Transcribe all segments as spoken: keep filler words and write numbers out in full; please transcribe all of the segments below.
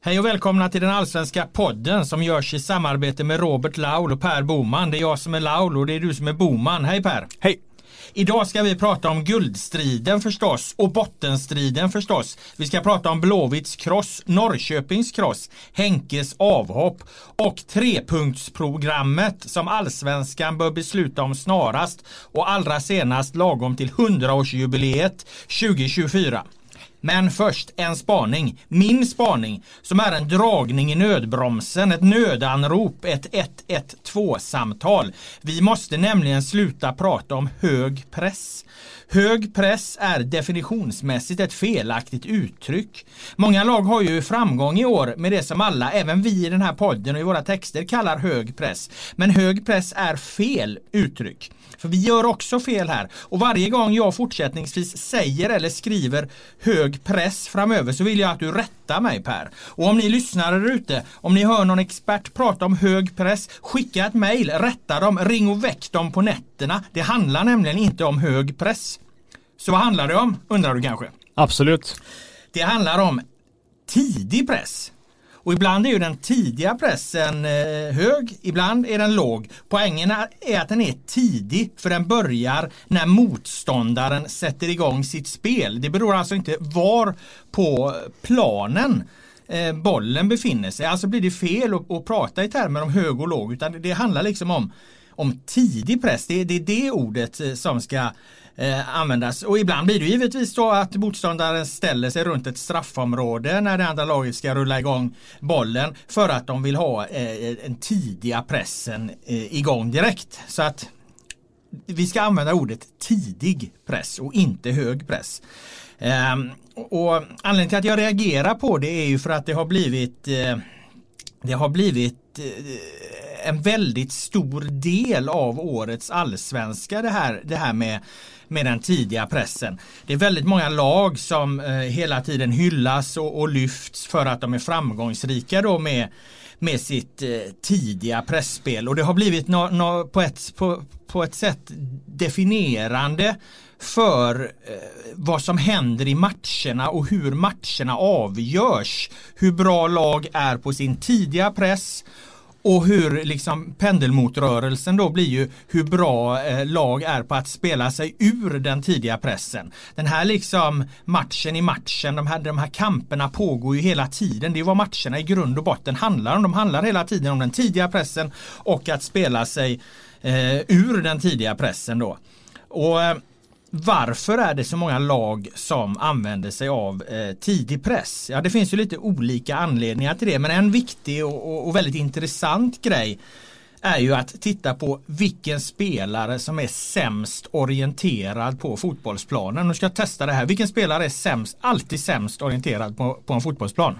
Hej och välkomna till den allsvenska podden som görs i samarbete med Robert Laul och Per Boman. Det är jag som är Laul och det är du som är Boman. Hej Per! Hej! Idag ska vi prata om guldstriden förstås och bottenstriden förstås. Vi ska prata om Blåvitts kross, Norrköpings kross, Henkes avhopp och trepunktsprogrammet som allsvenskan bör besluta om snarast och allra senast lagom till hundraårsjubileet tjugo tjugofyra. Men först en spaning, min spaning, som är en dragning i nödbromsen, ett nödanrop, ett ett ett två-samtal. Vi måste nämligen sluta prata om hög press. Hög press är definitionsmässigt ett felaktigt uttryck. Många lag har ju framgång i år med det som alla, även vi i den här podden och i våra texter, kallar hög press. Men hög press är fel uttryck. För vi gör också fel här. Och varje gång jag fortsättningsvis säger eller skriver hög press framöver så vill jag att du rättar mig, Per. Och om ni lyssnar där ute, om ni hör någon expert prata om hög press, skicka ett mejl, rätta dem, ring och väck dem på nätterna. Det handlar nämligen inte om hög press. Så vad handlar det om, undrar du kanske? Absolut. Det handlar om tidig press. Och ibland är ju den tidiga pressen eh, hög, ibland är den låg. Poängen är att den är tidig för den börjar när motståndaren sätter igång sitt spel. Det beror alltså inte var på planen eh, bollen befinner sig. Alltså blir det fel att, att prata i termer om hög och låg, utan det, det handlar liksom om, om tidig press. Det, det är det ordet eh, som ska Eh, användas. Och ibland blir det givetvis så att motståndaren ställer sig runt ett straffområde när det andra laget ska rulla igång bollen för att de vill ha eh, en tidiga pressen eh, igång direkt. Så att vi ska använda ordet tidig press och inte hög press. Eh, och anledningen till att jag reagerar på det är ju för att det har blivit eh, det har blivit eh, en väldigt stor del av årets allsvenska det här, det här med med den tidiga pressen. Det är väldigt många lag som eh, hela tiden hyllas och, och lyfts för att de är framgångsrika då med, med sitt eh, tidiga pressspel. Och det har blivit no, no, på, ett, på, på ett sätt definierande för eh, vad som händer i matcherna och hur matcherna avgörs. Hur bra lag är på sin tidiga press. Och hur liksom pendelmotrörelsen då blir ju hur bra eh, lag är på att spela sig ur den tidiga pressen. Den här liksom matchen i matchen, de här, de här kamperna pågår ju hela tiden. Det är vad matcherna i grund och botten handlar om. De handlar hela tiden om den tidiga pressen och att spela sig eh, ur den tidiga pressen då. Och eh, varför är det så många lag som använder sig av eh, tidig press? Ja, det finns ju lite olika anledningar till det, men en viktig och, och, och väldigt intressant grej är ju att titta på vilken spelare som är sämst orienterad på fotbollsplanen. Nu ska jag testa det här. Vilken spelare är sämst, alltid sämst orienterad på, på en fotbollsplan?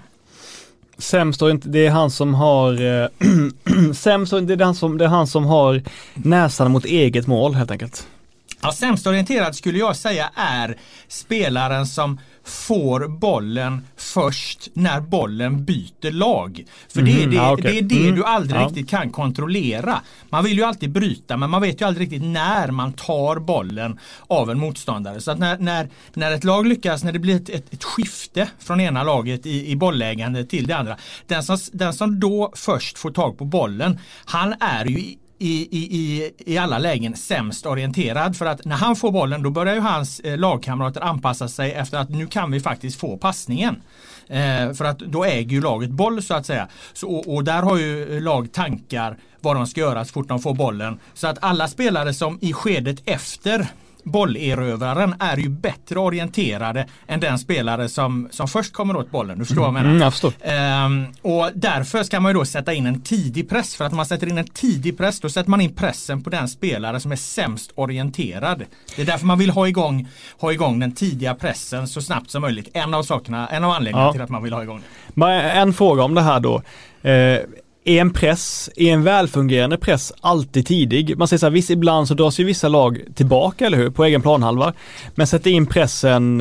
Sämst orienterad, det är han som har eh, sämst, det är han som, det är han som har näsan mot eget mål helt enkelt. Ja, sämst orienterad skulle jag säga är spelaren som får bollen först när bollen byter lag. För det är Mm, det, ja, okay. det, är det mm, du aldrig ja. riktigt kan kontrollera. Man vill ju alltid bryta, men man vet ju aldrig riktigt när man tar bollen av en motståndare. Så att när, när, när ett lag lyckas, när det blir ett, ett, ett skifte från ena laget i, i bollägande till det andra, den som, den som då först får tag på bollen, han är ju i I, i, i alla lägen sämst orienterad, för att när han får bollen då börjar ju hans eh, lagkamrater anpassa sig efter att nu kan vi faktiskt få passningen. Eh, för att då äger ju laget boll så att säga. Så, och, och där har ju lag tankar vad de ska göra så fort de får bollen. Så att alla spelare som i skedet efter bollerövraren är ju bättre orienterade än den spelare som, som först kommer åt bollen. Du förstår vad jag menar? Mm, jag förstår. Ehm, och därför ska man ju då sätta in en tidig press. För att om man sätter in en tidig press, då sätter man in pressen på den spelare som är sämst orienterad. Det är därför man vill ha igång, ha igång den tidiga pressen så snabbt som möjligt. En av sakerna, en av anledningarna ja. till att man vill ha igång det. Men en fråga om det här då. Eh, Är en press, är en välfungerande press alltid tidig? Man säger så här, visst ibland så dras ju vissa lag tillbaka, eller hur? På egen planhalva. Men sätter in pressen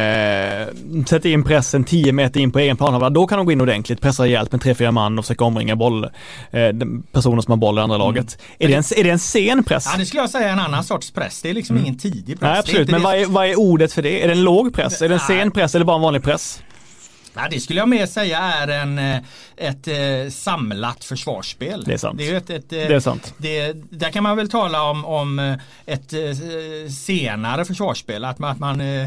eh, sätter in pressen tio meter in på egen planhalva, då kan de gå in ordentligt, pressa rejält med tre fyra man och försöka omringa boll, eh, personer som har boll i andra laget. Mm. Är, det en, är det en sen press? Ja, det skulle jag säga är en annan sorts press. Det är liksom mm. ingen tidig press. Nej, absolut. Men vad är, vad är ordet för det? Är det en låg press? Är det en sen press eller bara en vanlig press? Ja, det skulle jag mer säga är en, ett, ett samlat försvarsspel. Det är sant. Det är, ett, ett, det är sant. Det, där kan man väl tala om, om ett senare försvarsspel. Att man, att man eh,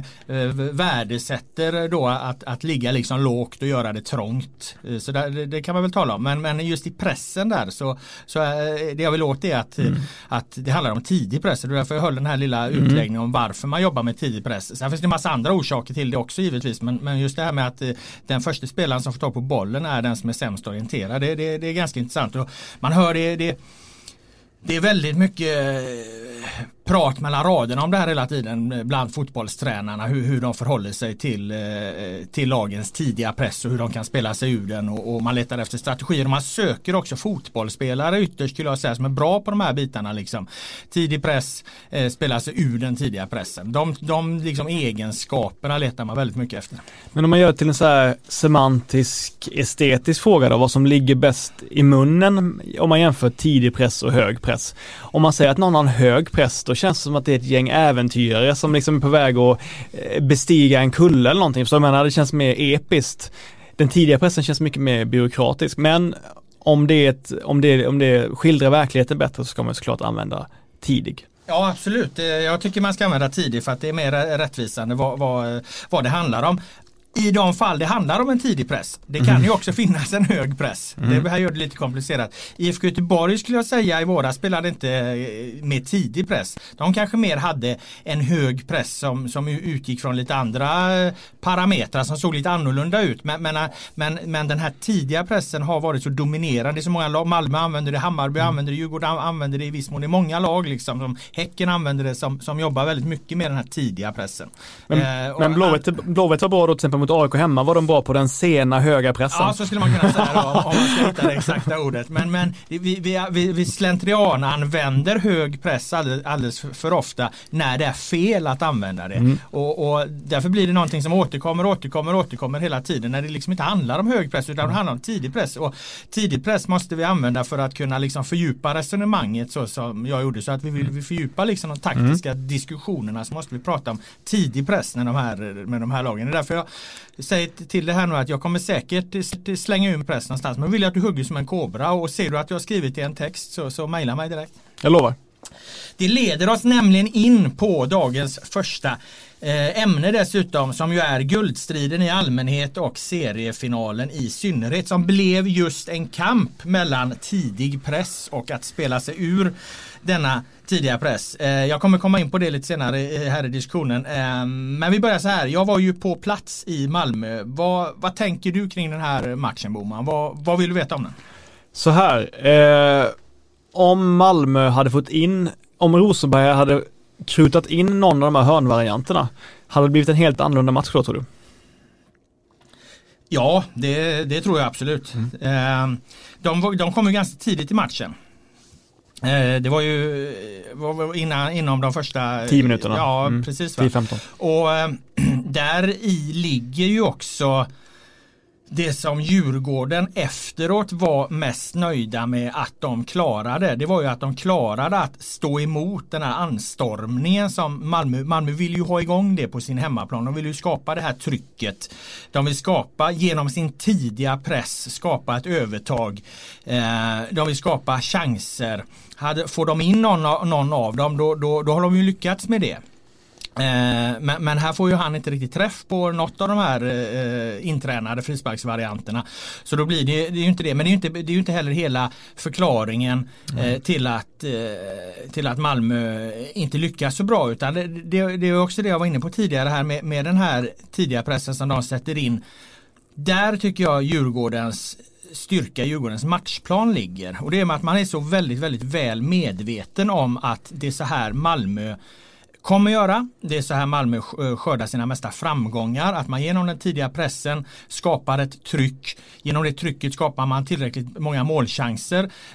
värdesätter då att, att ligga liksom lågt och göra det trångt. Så där, det, det kan man väl tala om. Men, men just i pressen där så, så är, det jag vill åt är att, mm. att det handlar om tidig press. Det är därför jag höll den här lilla mm. utläggningen om varför man jobbar med tidig press. Sen finns det en massa andra orsaker till det också givetvis. Men, men just det här med att den första spelaren som får ta på bollen är den som är sämst orienterad. Det, det, det är ganska intressant. Och man hör det, det, det är väldigt mycket prat mellan raderna om det här hela tiden bland fotbollstränarna. Hur, hur de förhåller sig till, till lagens tidiga press och hur de kan spela sig ur den. Och, och man letar efter strategier. Och man söker också fotbollsspelare ytterst skulle jag säga som är bra på de här bitarna. Liksom. Tidig press, eh, spela sig ur den tidiga pressen. De, de liksom egenskaperna letar man väldigt mycket efter. Men om man gör till en så här semantisk, estetisk fråga då, vad som ligger bäst i munnen om man jämför tidig press och hög press. Om man säger att någon har en hög press då känns det som att det är ett gäng äventyrare som liksom är på väg att bestiga en kulle eller någonting. Så jag menar, det känns mer episkt. Den tidiga pressen känns mycket mer byråkratisk. Men om det, är ett, om det, om det skildrar verkligheten bättre så ska man såklart använda tidig. Ja, absolut. Jag tycker man ska använda tidig för att det är mer rättvisande vad, vad, vad det handlar om. I de fall det handlar om en tidig press. Det kan mm. ju också finnas en hög press. Mm. Det här gör det lite komplicerat. I F K Göteborg skulle jag säga i våra spelade inte med tidig press. De kanske mer hade en hög press som, som utgick från lite andra parametrar som såg lite annorlunda ut. Men, men, men, men den här tidiga pressen har varit så dominerande. Så många lag, Malmö använder det, Hammarby mm. använder det, Djurgården använder det i viss mån. Det är många lag liksom, som Häcken använder det som, som jobbar väldigt mycket med den här tidiga pressen. Men, eh, men Blåvitt, Blåvitt var bra då till exempel mot A I K hemma, var de bra på den sena höga pressen? Ja, så skulle man kunna säga då, om man ska hitta det exakta ordet. Men, men vi, vi, vi, vi slentrian använder hög press alldeles, alldeles för ofta när det är fel att använda det. Mm. Och, och därför blir det någonting som återkommer, återkommer, återkommer hela tiden när det liksom inte handlar om hög press utan det handlar om tidig press. Och tidig press måste vi använda för att kunna liksom fördjupa resonemanget så som jag gjorde. Så att vi vill vi fördjupa liksom de taktiska mm. diskussionerna så måste vi prata om tidig press med de här, med de här lagen. Det är därför jag säger till det här nu att jag kommer säkert slänga ur press någonstans. Men vill jag att du hugger som en kobra och ser du att jag har skrivit i en text så, så mejla mig direkt. Jag lovar. Det leder oss nämligen in på dagens första eh, ämne dessutom som ju är guldstriden i allmänhet och seriefinalen i synnerhet som blev just en kamp mellan tidig press och att spela sig ur denna tidiga press. Jag kommer komma in på det lite senare här i diskussionen. Men vi börjar så här. Jag var ju på plats i Malmö. Vad, vad tänker du kring den här matchen, Boman? Vad, vad vill du veta om den? Så här. Eh, om Malmö hade fått in, om Rosenberg hade krutat in någon av de här hörnvarianterna, hade det blivit en helt annorlunda match då, tror du? Ja, det, det tror jag absolut. Mm. De, de kom ju ganska tidigt i matchen. Det var ju innan, inom de första tio minuterna. Ja, mm. precis. tio femton. Och där i ligger ju också det som Djurgården efteråt var mest nöjda med att de klarade. Det var ju att de klarade att stå emot den här anstormningen som Malmö, Malmö vill ju ha igång det på sin hemmaplan. De vill ju skapa det här trycket. De vill skapa genom sin tidiga press skapa ett övertag. De vill skapa chanser. Får de in någon, någon av dem då, då, då har de ju lyckats med det. Men, men här får ju han inte riktigt träff på något av de här eh, intränade frisparksvarianterna. Så då blir det, det är ju inte det. Men det är ju inte, det är ju inte heller hela förklaringen eh, mm. till, att, eh, till att Malmö inte lyckas så bra. Utan det, det, det är också det jag var inne på tidigare här med, med den här tidiga pressen som de sätter in. Där tycker jag Djurgårdens styrka, Djurgårdens matchplan ligger. Och det är med att man är så väldigt, väldigt väl medveten om att det är så här Malmö kommer göra. Det är så här Malmö skördar sina mesta framgångar. Att man genom den tidiga pressen skapar ett tryck. Genom det trycket skapar man tillräckligt många målchanser.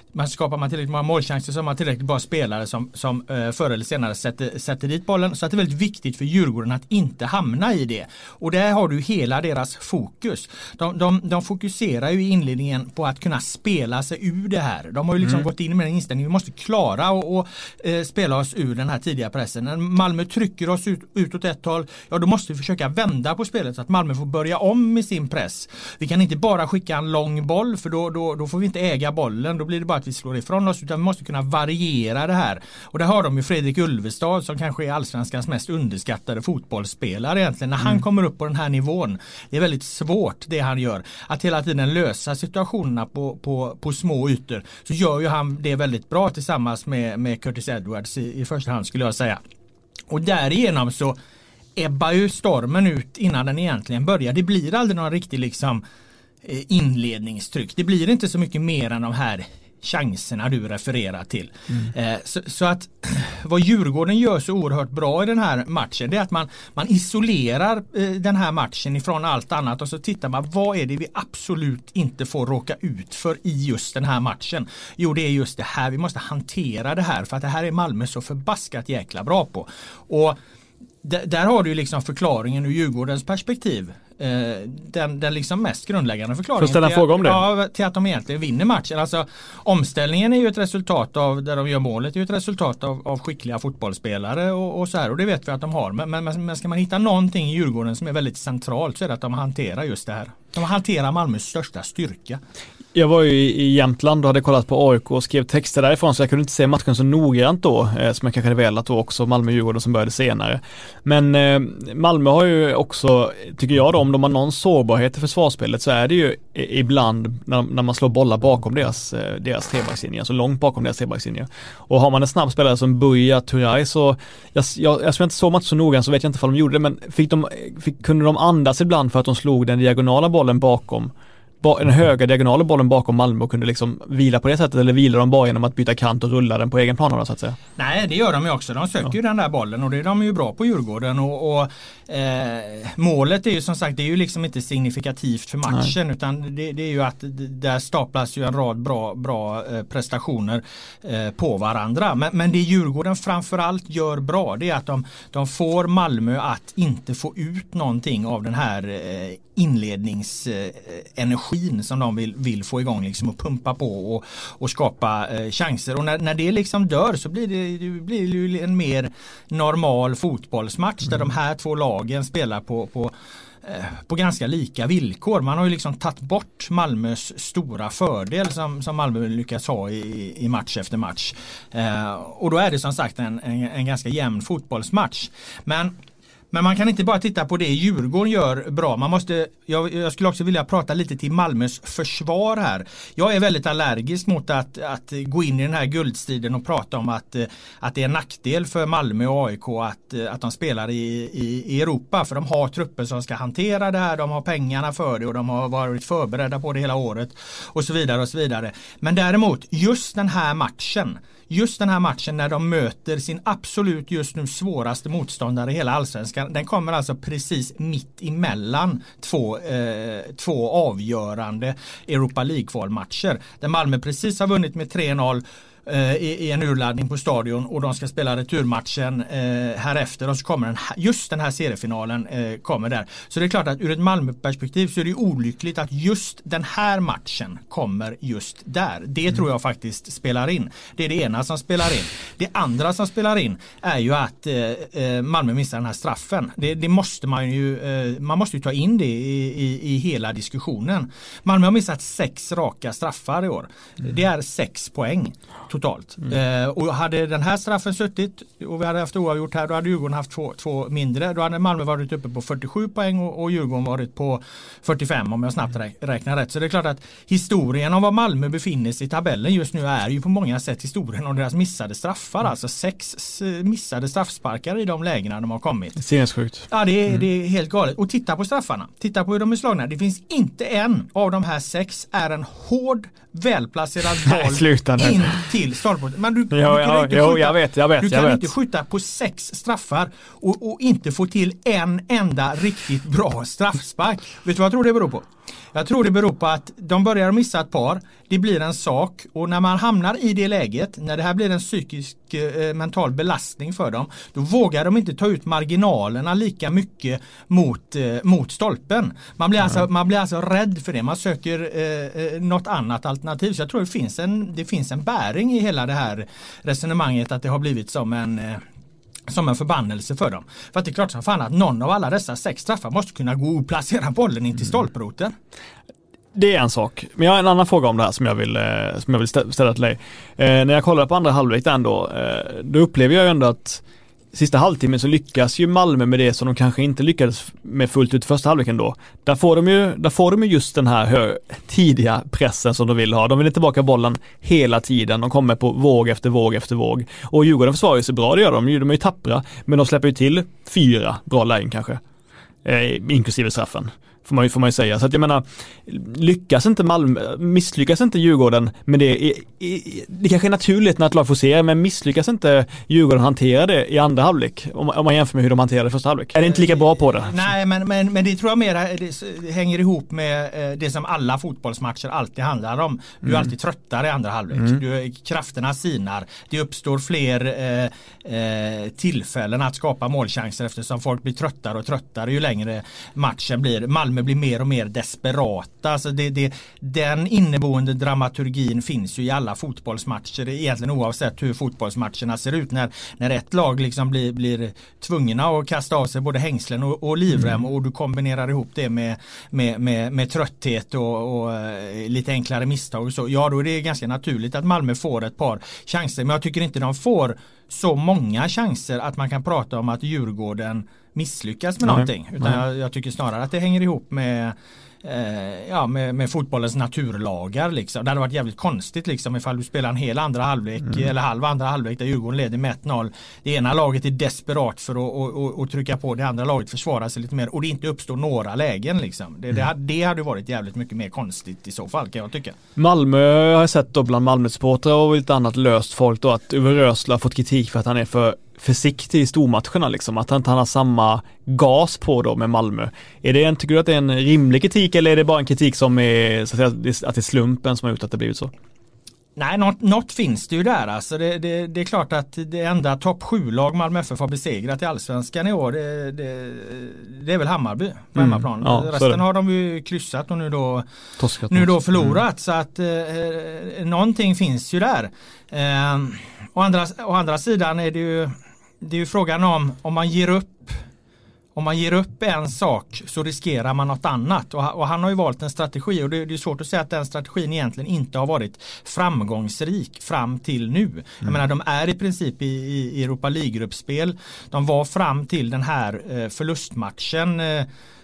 man skapar man tillräckligt många målchanser så har man tillräckligt bra spelare som, som eh, förr eller senare sätter, sätter dit bollen. Så att det är väldigt viktigt för Djurgården att inte hamna i det. Och där har du hela deras fokus. De, de, de fokuserar ju i inledningen på att kunna spela sig ur det här. De har ju liksom mm. gått in med den inställningen. Vi måste klara och, och eh, spela oss ur den här tidiga pressen. När Malmö trycker oss ut, ut åt ett håll, ja då måste vi försöka vända på spelet så att Malmö får börja om med sin press. Vi kan inte bara skicka en lång boll för då, då, då får vi inte äga bollen. Då blir det bara att vi slår ifrån oss, utan vi måste kunna variera det här. Och där har de ju Fredrik Ulvestad som kanske är allsvenskans mest underskattade fotbollsspelare egentligen. När han mm. kommer upp på den här nivån, det är väldigt svårt det han gör. Att hela tiden lösa situationerna på, på, på små ytor, så gör ju han det väldigt bra tillsammans med, med Curtis Edwards i, i första hand skulle jag säga. Och därigenom så ebbar ju stormen ut innan den egentligen börjar. Det blir aldrig någon riktig liksom inledningstryck. Det blir inte så mycket mer än de här chanserna du refererar till. Mm. Eh, så, så att vad Djurgården gör så oerhört bra i den här matchen, det är att man, man isolerar eh, den här matchen ifrån allt annat och så tittar man, vad är det vi absolut inte får råka ut för i just den här matchen? Jo, det är just det här. Vi måste hantera det här för att det här är Malmö så förbaskat jäkla bra på. Och d- där har du ju liksom förklaringen ur Djurgårdens perspektiv. Den, den liksom mest grundläggande förklaringen ställa en fråga om det. Ja, till att de egentligen vinner matchen. Alltså, omställningen är ju ett resultat av, där de gör målet, är ju ett resultat av, av skickliga fotbollsspelare och, och så här, och det vet vi att de har. Men, men, men ska man hitta någonting i Djurgården som är väldigt centralt så är det att de hanterar just det här. De hanterar Malmös största styrka. Jag var ju i Jämtland och hade kollat på A I K och skrev texter därifrån, så jag kunde inte se matchen så noggrant då, eh, som jag kanske hade velat då också, Malmö-Djurgården som började senare. Men eh, Malmö har ju också, tycker jag då, om de har någon sårbarhet i försvarsspelet så är det ju ibland när, när man slår bollar bakom deras, eh, deras trebackslinje, alltså långt bakom deras trebackslinje. Och har man en snabb spelare som Buya Turay så, jag, jag, jag inte så match så noggrant så vet jag inte om de gjorde det, men fick de, fick, kunde de andas ibland för att de slog den diagonala bollen bakom den höga diagonala bollen bakom Malmö och kunde liksom vila på det sättet, eller vilar de bara genom att byta kant och rulla den på egen plan så att säga? Nej, det gör de ju också. De söker ja. ju den där bollen och det är de ju bra på Djurgården och, och eh, målet är ju som sagt, det är ju liksom inte signifikativt för matchen. Nej. Utan det, det är ju att där staplas ju en rad bra, bra eh, prestationer eh, på varandra. Men, men det Djurgården framförallt gör bra, det är att de, de får Malmö att inte få ut någonting av den här eh, inledningsenergin som de vill, vill få igång liksom, och pumpa på och, och skapa eh, chanser. Och när, när det liksom dör så blir det, det blir ju en mer normal fotbollsmatch mm. där de här två lagen spelar på, på, eh, på ganska lika villkor. Man har ju liksom tagit bort Malmös stora fördel som, som Malmö lyckas ha i, i match efter match. Eh, och då är det som sagt en, en, en ganska jämn fotbollsmatch. Men Men man kan inte bara titta på det Djurgården gör bra. Man måste, jag, jag skulle också vilja prata lite till Malmös försvar här. Jag är väldigt allergisk mot att, att gå in i den här guldstriden och prata om att, att det är en nackdel för Malmö och A I K att, att de spelar i, i, i Europa. För de har trupper som ska hantera det här, de har pengarna för det och de har varit förberedda på det hela året och så vidare och så vidare. Men däremot, just den här matchen Just den här matchen när de möter sin absolut just nu svåraste motståndare i hela allsvenskan, den kommer alltså precis mitt emellan två, eh, två avgörande Europa League-kvalmatcher. Där Malmö precis har vunnit med tre noll i, i en urladdning på stadion och de ska spela returmatchen eh, här efter och så kommer den, just den här seriefinalen eh, kommer där. Så det är klart att ur ett Malmö-perspektiv så är det olyckligt att just den här matchen kommer just där. Det mm. tror jag faktiskt spelar in. Det är det ena som spelar in. Det andra som spelar in är ju att eh, Malmö missar den här straffen. Det, det måste man ju eh, man måste ju ta in det i, i, i hela diskussionen. Malmö har missat sex raka straffar i år. Mm. Det är sex poäng totalt. Mm. Eh, och hade den här straffen suttit och vi hade haft oavgjort här, då hade Djurgården haft två, två mindre. Då hade Malmö varit uppe på fyrtiosju poäng och, och Djurgården varit på fyrtiofem om jag snabbt rä- räknar rätt. Så det är klart att historien om var Malmö befinner sig i tabellen just nu är ju på många sätt historien om deras missade straffar. Mm. Alltså sex missade straffsparkar i de lägena de har kommit. Sinnessjukt. Ja, det är, mm. det är helt galet. Och titta på straffarna. Titta på hur de är slagna. Det finns inte en av de här sex är en hård, välplacerad boll in till stolpen. Men du, jo, du kan ja, inte jo, skjuta, jag vet, jag vet, du kan jag inte vet. skjuta på sex straffar och, och inte få till en enda riktigt bra straffspark. Vet du vad jag tror det beror på? Jag tror det beror på att de börjar missa ett par. Det blir en sak och när man hamnar i det läget, när det här blir en psykisk eh, mental belastning för dem, då vågar de inte ta ut marginalerna lika mycket mot, eh, mot stolpen. Man blir, mm. alltså, man blir alltså rädd för det. Man söker eh, något annat alternativ. Så jag tror det finns, en, det finns en bäring i hela det här resonemanget att det har blivit som en... Eh, som en förbannelse för dem. För att det är klart som fan att någon av alla dessa sex straffar måste kunna gå och placera bollen in till stolproten. Det är en sak. Men jag har en annan fråga om det här som jag vill, som jag vill ställa till dig. Eh, när jag kollar på andra halvlek ändå, eh, då upplever jag ju ändå att sista halvtimmen så lyckas ju Malmö med det som de kanske inte lyckades med fullt ut första halvleken då. Där får de ju, där får de ju just den här hö- tidiga pressen som de vill ha. De vill tillbaka bollen hela tiden. De kommer på våg efter våg efter våg. Och Djurgården försvarar sig bra, det gör de. De är ju tappra, men de släpper ju till fyra bra lägen kanske. Eh, inklusive straffen. Får man, ju, får man ju säga. Så att jag menar, lyckas inte Malmö, misslyckas inte Djurgården med det. I, i, det kanske är naturligt när ett lag får se, men misslyckas inte Djurgården hantera det i andra halvlek? Om, om man jämför med hur de hanterade det första halvlek. Är det inte lika bra på det? Nej, men, men, men det tror jag mer det hänger ihop med det som alla fotbollsmatcher alltid handlar om. Du är mm. alltid tröttare i andra halvlek. Mm. Du, krafterna sinar. Det uppstår fler eh, eh, tillfällen att skapa målchanser eftersom folk blir tröttare och tröttare ju längre matchen blir. Malmö blir mer och mer desperata. Alltså det, det, den inneboende dramaturgin finns ju i alla fotbollsmatcher, egentligen oavsett hur fotbollsmatcherna ser ut. När, när ett lag liksom blir, blir tvungna att kasta av sig både hängslen och, och livrem mm. och du kombinerar ihop det med, med, med, med trötthet och, och lite enklare misstag och så. Ja, då är det ganska naturligt att Malmö får ett par chanser, men jag tycker inte de får så många chanser att man kan prata om att Djurgården misslyckas med Nej. någonting. Utan jag, jag tycker snarare att det hänger ihop med, eh, ja, med, med fotbollens naturlagar. Liksom. Det hade varit jävligt konstigt liksom, ifall du spelar en hel andra halvlek mm. eller halv andra halvlek där Djurgården leder med ett noll. Det ena laget är desperat för att och, och, och trycka på, det andra laget försvarar sig lite mer och det inte uppstår några lägen. Liksom. Det, mm. det, hade, det hade varit jävligt mycket mer konstigt i så fall, kan jag tycka. Malmö har jag sett då bland Malmö-supportrar och lite annat löst folk då att Uwe Rösler har fått kritik för att han är för försiktig i stormatcherna liksom, att han inte har samma gas på då med Malmö. Är det en, tycker du att det är en rimlig kritik eller är det bara en kritik som är så att, säga, att det är slumpen som har gjort att det blivit så? Nej, något, något finns det ju där. Alltså det, det, det är klart att det enda topp sju-lag Malmö F F har besegrat i Allsvenskan i år, det, det, det är väl Hammarby på mm. hemmaplan. Ja, resten har de ju kryssat och nu då, nu då förlorat. Mm. Så att eh, någonting finns ju där. Eh, å, andra, å andra sidan är det ju, det är ju frågan om om man ger upp Om man ger upp en sak så riskerar man något annat. Och, och han har ju valt en strategi och det, det är svårt att säga att den strategin egentligen inte har varit framgångsrik fram till nu. Mm. Jag menar, de är i princip i, i Europa League-gruppspel. De var fram till den här eh, förlustmatchen eh,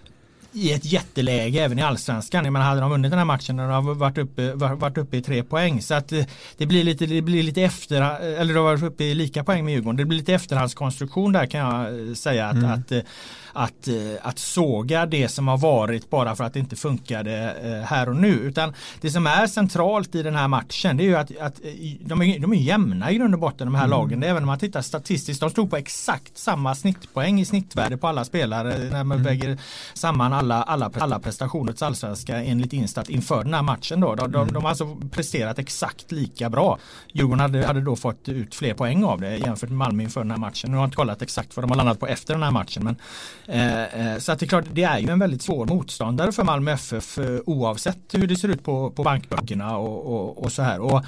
i ett jätteläge även i Allsvenskan. Jag menar, hade de vunnit den här matchen och de har varit uppe, varit uppe i tre poäng. Så att det blir lite, det blir lite efter, eller de har varit uppe i lika poäng med Djurgården. Det blir lite efterhandskonstruktion där, kan jag säga. Att, mm. att, att, att såga det som har varit bara för att det inte funkade här och nu. Utan det som är centralt i den här matchen, det är ju att, att de, är, de är jämna i grund och botten, de här mm. lagen. Även om man tittar statistiskt, de stod på exakt samma snittpoäng i snittvärde på alla spelare när man mm. väger samman alla, alla, alla prestationer till Allsvenska enligt Instat inför den här matchen. Då. De, de, de har alltså presterat exakt lika bra. Djurgården hade, hade då fått ut fler poäng av det jämfört med Malmö inför den här matchen. Nu har jag inte kollat exakt vad de har landat på efter den här matchen, men Eh, så att det är klart, det är ju en väldigt svår motståndare för Malmö F F eh, oavsett hur det ser ut på, på bankböckerna och, och, och så här. Och,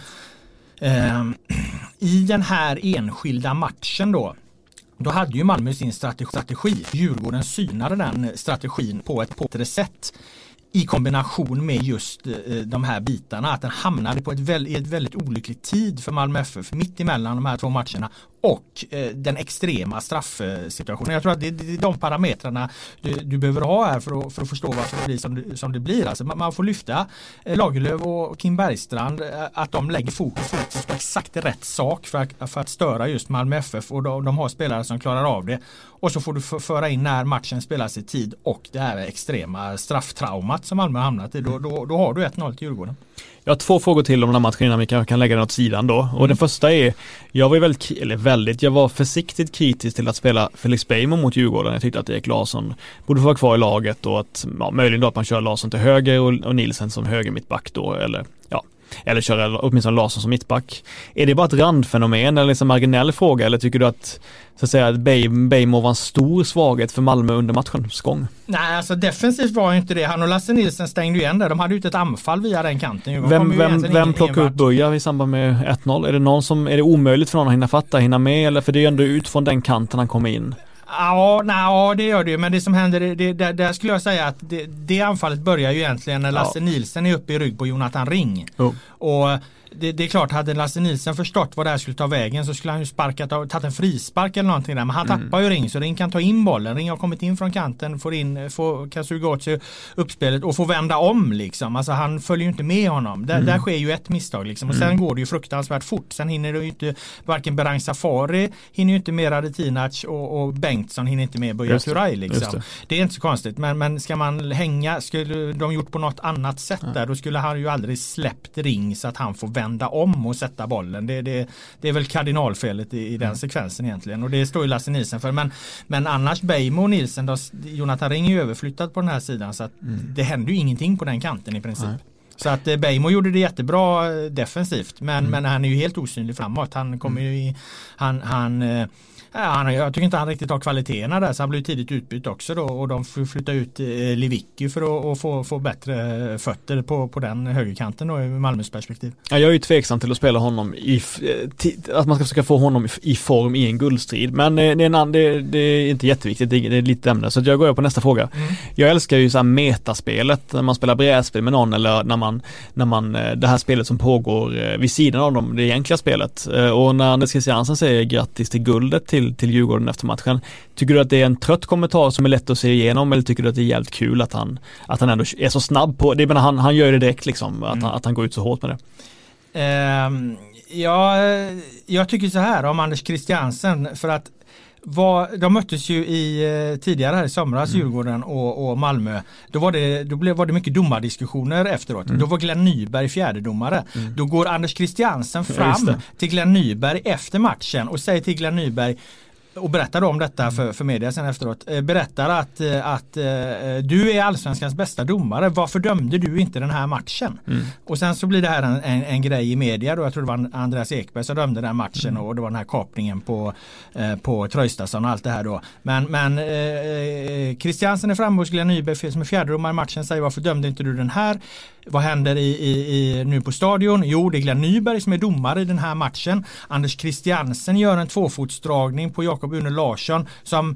eh, i den här enskilda matchen då, då hade ju Malmö sin strategi. Djurgården synade den strategin på ett bättre sätt i kombination med just eh, de här bitarna, att den hamnade på ett väldigt, ett väldigt olyckligt tid för Malmö F F mitt emellan de här två matcherna och eh, den extrema straffsituationen. Jag tror att det, det är de parametrarna du, du behöver ha här för att, för att förstå varför det blir som det, som det blir. Alltså man, man får lyfta eh, Lagerlöf och Kim Bergstrand, eh, att de lägger fokus, fokus på exakt rätt sak för att, för att störa just Malmö F F, och de, de har spelare som klarar av det. Och så får du f- föra in när matchen spelas i tid och det här extrema strafftraumat som Malmö har hamnat i. Då, då, då har du ett noll till Djurgården. Jag har två frågor till om den här matchen innan vi kan, kan lägga den åt sidan då. Och Mm. den första är, jag var väldigt, eller väldigt, jag var försiktigt kritisk till att spela Felix Beijmo mot Djurgården. Jag tyckte att Erik Larsson borde få vara kvar i laget och att, ja, möjligen då att man kör Larsson till höger och, och Nielsen som höger mittback då, eller ja. Eller köra åtminstone Larsson som mittback. Är det bara ett randfenomen eller liksom marginell fråga, eller tycker du att så att säga att Beijmo var en stor svaghet för Malmö under matchens gång? Nej, alltså defensivt var ju inte det. Han och Lasse Nilsson stängde ju igen där. De hade ju ett anfall via den kanten. De vem vem, vem plockar ut Buja i samband med ett noll? Är det någon som, är det omöjligt för någon att hinna fatta, hinna med, eller för det är ju ändå ut från den kanten han kommer in? Ja, nej, ja, det gör det ju. Men det som händer, det, det, där skulle jag säga att det, det anfallet börjar ju egentligen när Lasse ja. Nilsson är uppe i rygg på Jonathan Ring. Oh. Och det, det är klart, hade Lasse Nilsson förstått vad det här skulle ta vägen så skulle han ju sparkat och tagit en frispark eller någonting där. Men han mm. tappar ju Ring, så Ring kan ta in bollen. Ring har kommit in från kanten, får in, får, kan suga åt sig uppspelet och få vända om liksom. Alltså han följer ju inte med honom. Där, mm. där sker ju ett misstag liksom. Och sen mm. går det ju fruktansvärt fort. Sen hinner det ju inte, varken Berang Safari hinner ju inte med Radetinac och, och Bengtsson hinner inte med Buya Turay liksom. Det. det är inte så konstigt. Men, men ska man hänga, skulle de gjort på något annat sätt ja. där, då skulle han ju aldrig släppt Ring så att han får vända om och sätta bollen. Det, det, det är väl kardinalfelet i, i den mm. sekvensen egentligen. Och det står ju Lasse Nilsson för. Men, men annars Beijmo och Nilsson, då, Jonathan Ring är ju överflyttad på den här sidan, så att mm. det händer ju ingenting på den kanten i princip. Nej. Så att eh, Beijmo gjorde det jättebra eh, defensivt. Men, mm. men han är ju helt osynlig framåt. Han kommer ju i, han, han eh, Han, jag tycker inte han riktigt har kvaliteterna där, så han blir tidigt utbytt också då, och de får flytta ut eh, Lewicki för att och få, få bättre fötter på, på den högerkanten då, i Malmös perspektiv. Ja, jag är ju tveksam till att spela honom i, att man ska försöka få honom i, i form i en guldstrid, men eh, det, är en, det, det är inte jätteviktigt, det är, det är lite ämne, så jag går på nästa fråga. Mm. Jag älskar ju så här metaspelet när man spelar brädspel med någon, eller när man, när man det här spelet som pågår vid sidan av dem, det egentliga spelet, och när Anders Christiansen säger grattis till guldet till Till, till Djurgården efter matchen. Tycker du att det är en trött kommentar som är lätt att se igenom, eller tycker du att det är jävligt kul att han, att han ändå är så snabb på det? Men han, han gör det direkt liksom, att, mm. han, att han går ut så hårt med det. Um, ja, jag tycker så här om Anders Christiansen, för att var, de möttes ju i tidigare här i somras, mm. Djurgården och, och Malmö. Då var det, då blev, var det mycket domardiskussioner efteråt. Mm. Då var Glenn Nyberg fjärde domare. Mm. Då går Anders Christiansen fram till Glenn Nyberg efter matchen och säger till Glenn Nyberg, och berättar om detta för, för media sen efteråt, berättar att, att du är allsvenskans bästa domare, varför dömde du inte den här matchen? Mm. Och sen så blir det här en, en, en grej i media då, jag tror det var Andreas Ekberg som dömde den matchen, mm. och det var den här kapningen på, eh, på Tröjstason och allt det här då. Men, men eh, Christiansen är framme hos Glenn Nyberg som är fjärde domare i matchen, säger varför dömde inte du den här? Vad händer i, i, i, nu på stadion? Jo, det är Glenn Nyberg som är domare i den här matchen. Anders Christiansen gör en tvåfotsdragning på Jakob Une Larsson som,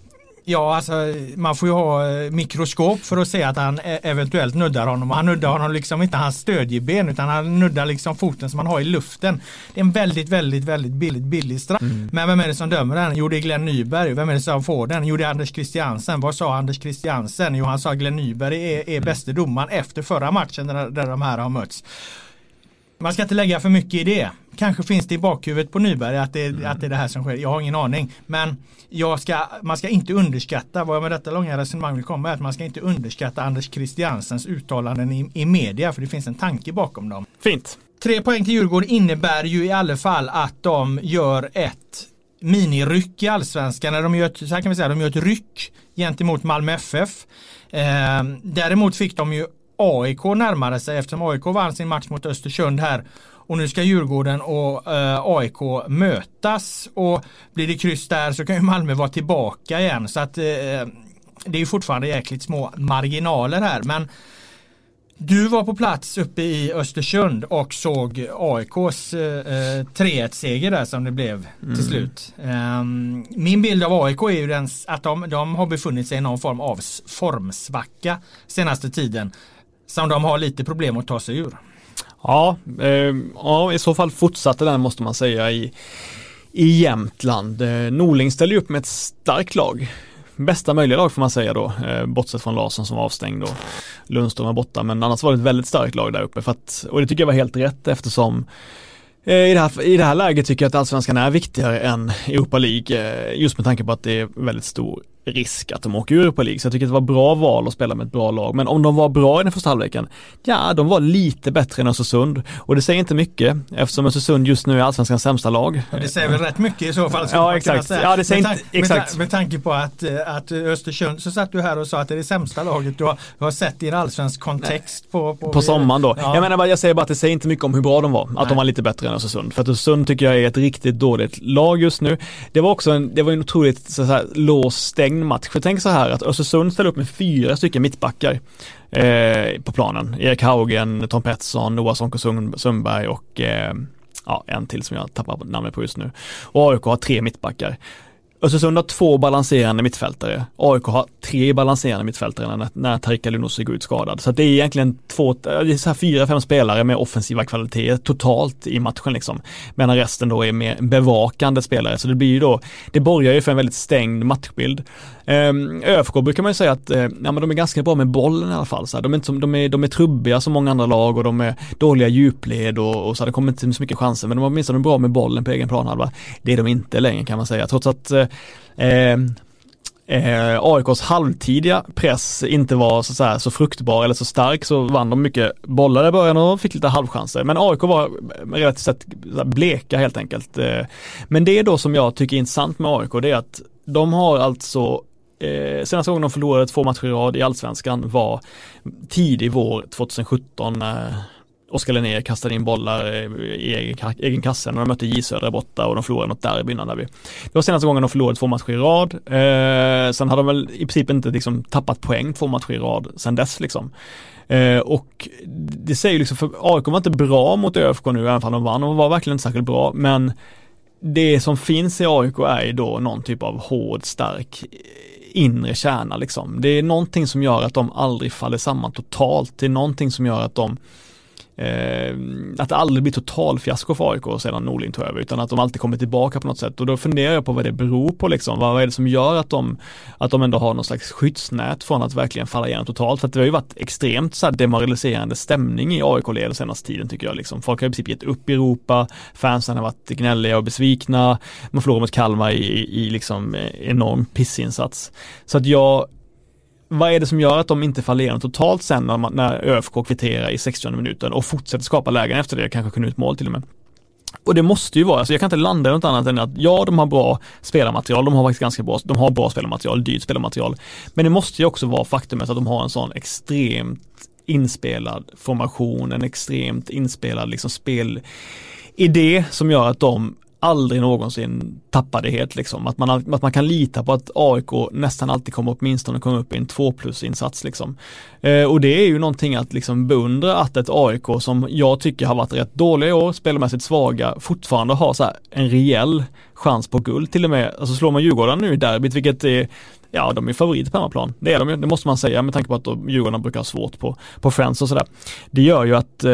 ja alltså man får ju ha mikroskop för att se att han eventuellt nuddar honom. Han nuddar honom liksom inte hans stödjeben, utan han nuddar liksom foten som man har i luften. Det är en väldigt, väldigt, väldigt billigt, billig straff. Mm. Men vem är det som dömer den? Jo, det är Glenn Nyberg. Vem är det som får den? Jo, det är Anders Christiansen. Vad sa Anders Christiansen? Jo, han sa Glenn Nyberg är, är bäste domaren efter förra matchen där, där de här har mötts. Man ska inte lägga för mycket i det. Kanske finns det i bakhuvudet på Nyberg att det, mm. att det är det här som sker. Jag har ingen aning. Men jag ska, man ska inte underskatta, vad jag med detta långa resonemang vill komma är att man ska inte underskatta Anders Christiansens uttalanden i, i media, för det finns en tanke bakom dem. Fint. Tre poäng till Djurgården innebär ju i alla fall att de gör ett miniryck i allsvenskan. När de gör ett, så här kan vi säga, de gör ett ryck gentemot Malmö F F. Eh, däremot fick de ju A I K närmare sig eftersom A I K vann sin match mot Östersund här, och nu ska Djurgården och eh, A I K mötas, och blir det kryss där så kan ju Malmö vara tillbaka igen, så att eh, det är ju fortfarande jäkligt små marginaler här. Men du var på plats uppe i Östersund och såg A I K:s eh, tre ett-seger där som det blev mm. till slut. Um, min bild av A I K är ju den, att de, de har befunnit sig i någon form av formsvacka senaste tiden, som de har lite problem att ta sig ur. Ja, eh, ja, i så fall fortsatte den, måste man säga, i, i Jämtland. Eh, Norling ställer upp med ett starkt lag. Bästa möjliga lag får man säga då, eh, bortsett från Larsson som var avstängd och Lundström var borta, men annars var det ett väldigt starkt lag där uppe, för att, och det tycker jag var helt rätt, eftersom eh, i, det här, i det här läget tycker jag att allsvenskan är viktigare än Europa League, eh, just med tanke på att det är väldigt stor risk att de åker ur på League. Så jag tycker att det var bra val att spela med ett bra lag. Men om de var bra i den första halvleken, ja, de var lite bättre än Östersund. Och det säger inte mycket, eftersom Östersund just nu är allsvenskans sämsta lag. Ja, det säger väl rätt mycket i så fall. Ja, exakt. Ja, det säger med, inte, exakt. Med, med tanke på att, att Östersund, så satt du här och sa att det är det sämsta laget du har, du har sett i en allsvensk kontext på, på, på sommaren då. Ja. Jag menar bara, jag säger bara att det säger inte mycket om hur bra de var. Att Nej. de var lite bättre än Östersund. För att Östersund tycker jag är ett riktigt dåligt lag just nu. Det var också en, det var en otroligt så här, låst stängd match. För tänk så här att Östersund ställer upp med fyra stycken mittbackar eh, på planen. Erik Haugen, Tom Pettersson, Noah Sonko Sundberg och eh, ja, en till som jag tappar namnet på just nu. Och A I K har tre mittbackar. Östersund har två balanserande mittfältare. A I K har tre balanserande mittfältare när, när Tarik Alunossi går ut skadad. Så att det är egentligen två, det är så här fyra, fem spelare med offensiva kvaliteter totalt i matchen liksom. Medan resten då är mer bevakande spelare. Så det blir ju då, det borgar ju för en väldigt stängd matchbild. Um, ÖFK brukar man ju säga att uh, ja, men de är ganska bra med bollen i alla fall. Så här. De, är inte som, de, är, de är trubbiga som många andra lag och de är dåliga djupled och, och så här, det kommer inte så mycket chanser. Men de är åtminstone bra med bollen på egen planhalva. Det är de inte längre kan man säga. Trots att uh, Eh, eh, A I K:s halvtidiga press inte var så, så, här, så fruktbar eller så stark, så vann de mycket bollar i början och fick lite halvchanser. Men A I K var relativt sett bleka helt enkelt. Eh, men det är då som jag tycker är intressant med A I K, det är att de har alltså eh, senaste gången de förlorade två matcher i rad i Allsvenskan var tidig vår tjugohundrasjutton när eh, Oskar Linnér kastade in bollar i egen, egen kasse när de mötte J Södra borta och de förlorade något derby innan där vi. Det var senaste gången de förlorade två matcher i rad. Eh, sen hade de väl i princip inte liksom tappat poäng två matcher i rad sen dess liksom. Eh, och det säger liksom, för A I K var inte bra mot ÖFK nu även om de vann. De var verkligen inte särskilt bra, men det som finns i A I K är då någon typ av hård, stark inre kärna liksom. Det är någonting som gör att de aldrig faller samman totalt. Det är någonting som gör att de Eh, att det aldrig blir total fiasko för A I K sedan Norling tog över, utan att de alltid kommer tillbaka på något sätt. Och då funderar jag på vad det beror på liksom. Vad är det som gör att de, att de ändå har någon slags skyddsnät från att verkligen falla igenom totalt? För att det har ju varit extremt så här demoraliserande stämning i A I K-led senaste tiden tycker jag liksom. Folk har i princip gett upp i Europa, fansen har varit gnälliga och besvikna, man förlorar mot Kalmar i, i, i liksom enorm pissinsats. Så att jag vad är det som gör att de inte faller igenom totalt sen när, man, när ÖFK kvitterar i sextionde minuten och fortsätter skapa lägen efter det, kanske kunna ut mål till och med. Och det måste ju vara, alltså jag kan inte landa i något annat än att ja, de har bra spelarmaterial, de har faktiskt ganska bra, de har bra spelarmaterial, dyrt spelarmaterial, men det måste ju också vara faktumet att de har en sån extremt inspelad formation, en extremt inspelad liksom spelidé som gör att de aldrig någonsin tappade helt liksom. Att man, att man kan lita på att A I K nästan alltid kommer åtminstone komma upp i en två plus insats liksom. Eh, och det är ju någonting att liksom beundra att ett A I K som jag tycker har varit rätt dåliga i år, spelmässigt svaga, fortfarande har så här en rejäl chans på guld till och med. Alltså slår man Djurgården nu i derbyt, vilket är ja, de är favorit på hemmaplan. Det är de ju, det måste man säga med tanke på att de, Djurgården brukar ha svårt på, på Friends och sådär. Det gör ju att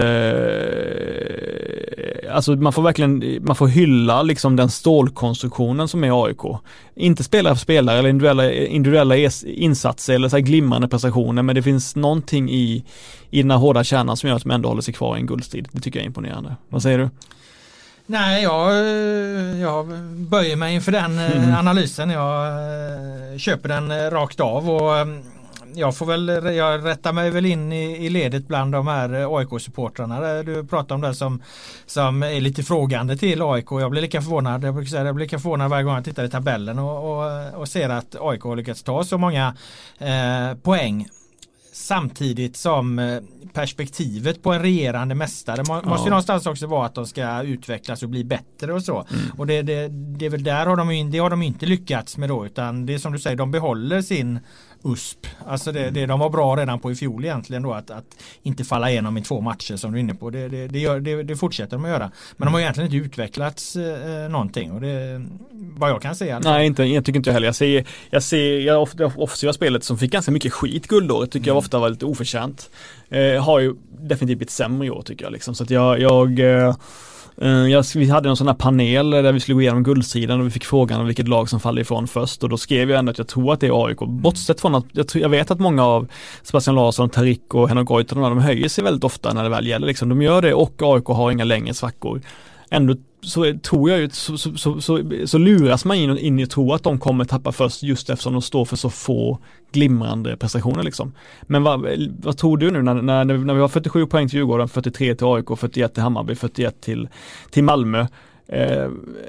eh, alltså man får verkligen man får hylla liksom den stålkonstruktionen som är A I K. Inte spelare för spelare eller individuella, individuella insatser eller så här glimrande prestationer, men det finns någonting i, i den här hårda kärnan som gör att de ändå håller sig kvar i en guldstrid. Det tycker jag är imponerande. Vad säger du? Nej, jag, jag böjer mig inför den mm. analysen. Jag köper den rakt av och jag får väl, jag rättar mig väl in i, i ledet bland de här A I K-supportrarna. Du pratar om det som, som är lite frågande till A I K. Jag blir lika förvånad, jag brukar säga, jag blir lika förvånad varje gång jag tittar i tabellen och, och, och ser att A I K har lyckats ta så många eh, poäng. Samtidigt som perspektivet på en regerande mästare må, ja. måste ju någonstans också vara att de ska utvecklas och bli bättre och så. Mm. Och det, det, det är väl där har de ju, det har de inte lyckats med då, utan det är som du säger, de behåller sin U S P. Alltså det, det de var bra redan på i fjol egentligen då, att, att inte falla igenom i två matcher som du är inne på. Det, det, det, gör, det, det fortsätter de att göra. Men de har egentligen inte utvecklats eh, någonting och det vad jag kan säga. Alltså. Nej, inte, jag tycker inte jag heller. Jag ser, jag ser jag, det offensiva spelet som fick ganska mycket skit guldåret tycker mm. jag ofta var lite oförtjänt. Eh, har ju definitivt blivit sämre i år tycker jag. Liksom. Så att jag, jag eh, Jag, vi hade en sån här panel där vi skulle gå igenom guldsidan och vi fick frågan om vilket lag som faller ifrån först och då skrev jag ändå att jag tror att det är A I K. Bortsett från att jag, tror, jag vet att många av Sebastian Larsson, Tarik och Henrik Goitom, de höjer sig väldigt ofta när det väl gäller. Liksom. De gör det och A I K har inga längre svackor. ändå så tror jag ju så, så, så, så, så luras man in, in i att tro att de kommer tappa först just eftersom de står för så få glimrande prestationer liksom. Men vad, vad tror du nu när, när, när vi har fyrtiosju poäng till Djurgården, fyrtiotre till A I K, fyrtioett till Hammarby, fyrtioett till, till Malmö. Eh,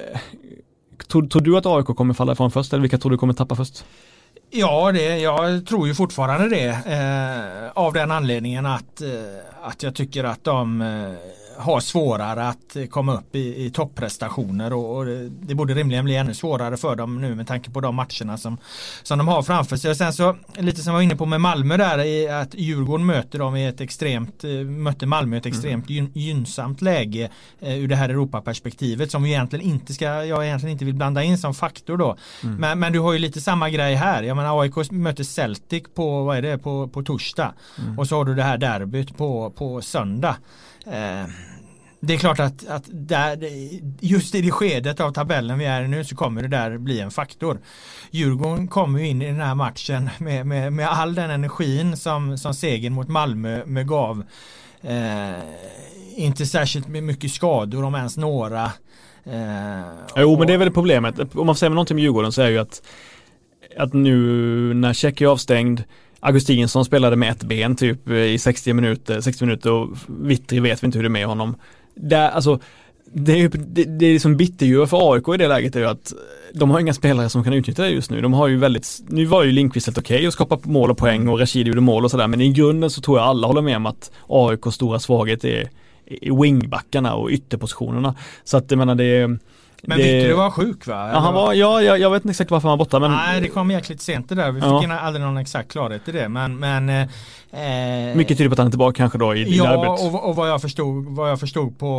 tror, tror du att A I K kommer falla ifrån först eller vilka tror du kommer tappa först? Ja, det, jag tror ju fortfarande det eh, av den anledningen att, eh, att jag tycker att de eh, har svårare att komma upp i, i topprestationer och, och det, det borde rimligen bli ännu svårare för dem nu med tanke på de matcherna som, som de har framför sig. Och sen så, lite som jag var inne på med Malmö där, är att Djurgården möter dem i ett extremt, mötte Malmö i ett extremt gyn, gynnsamt läge eh, ur det här Europaperspektivet som vi egentligen inte ska, jag egentligen inte vill blanda in som faktor då. Mm. Men, men du har ju lite samma grej här. Jag menar A I K möter Celtic på, vad är det, på, på torsdag mm. och så har du det här derbyt på, på söndag. Eh, det är klart att, att där, just i det skedet av tabellen vi är i nu så kommer det där bli en faktor. Djurgården kommer ju in i den här matchen med, med, med all den energin som, som segern mot Malmö med gav. Eh, inte särskilt mycket skador om ens några. Eh, jo, men det är väl problemet. Om man säger någonting med Djurgården så är ju att, att nu när Check är avstängd, Augustinsson spelade med ett ben typ i sextio minuter, sextio minuter och Vittri vet vi inte hur det är med honom. Där, alltså, det är ju det, det är liksom bitterljur för A I K i det läget är ju att de har inga spelare som kan utnyttja det just nu. De har ju väldigt, nu var ju Lindqvist helt okej okay och skapa mål och poäng och Rashid gjorde mål och sådär, men i grunden så tror jag alla håller med om att A I K:s stora svaghet är i wingbackarna och ytterpositionerna. Så att jag menar det är Men det... Vittry var sjuk va? Ja, han var, ja jag, jag vet inte exakt varför han var borta. Men... Nej, det kom jäkligt sent det där. Vi fick ja. aldrig någon exakt klarhet i det. Men, men, eh... mycket tyder på att han är tillbaka kanske då i, ja, i arbetet. Ja, och, och vad, jag förstod, vad jag förstod på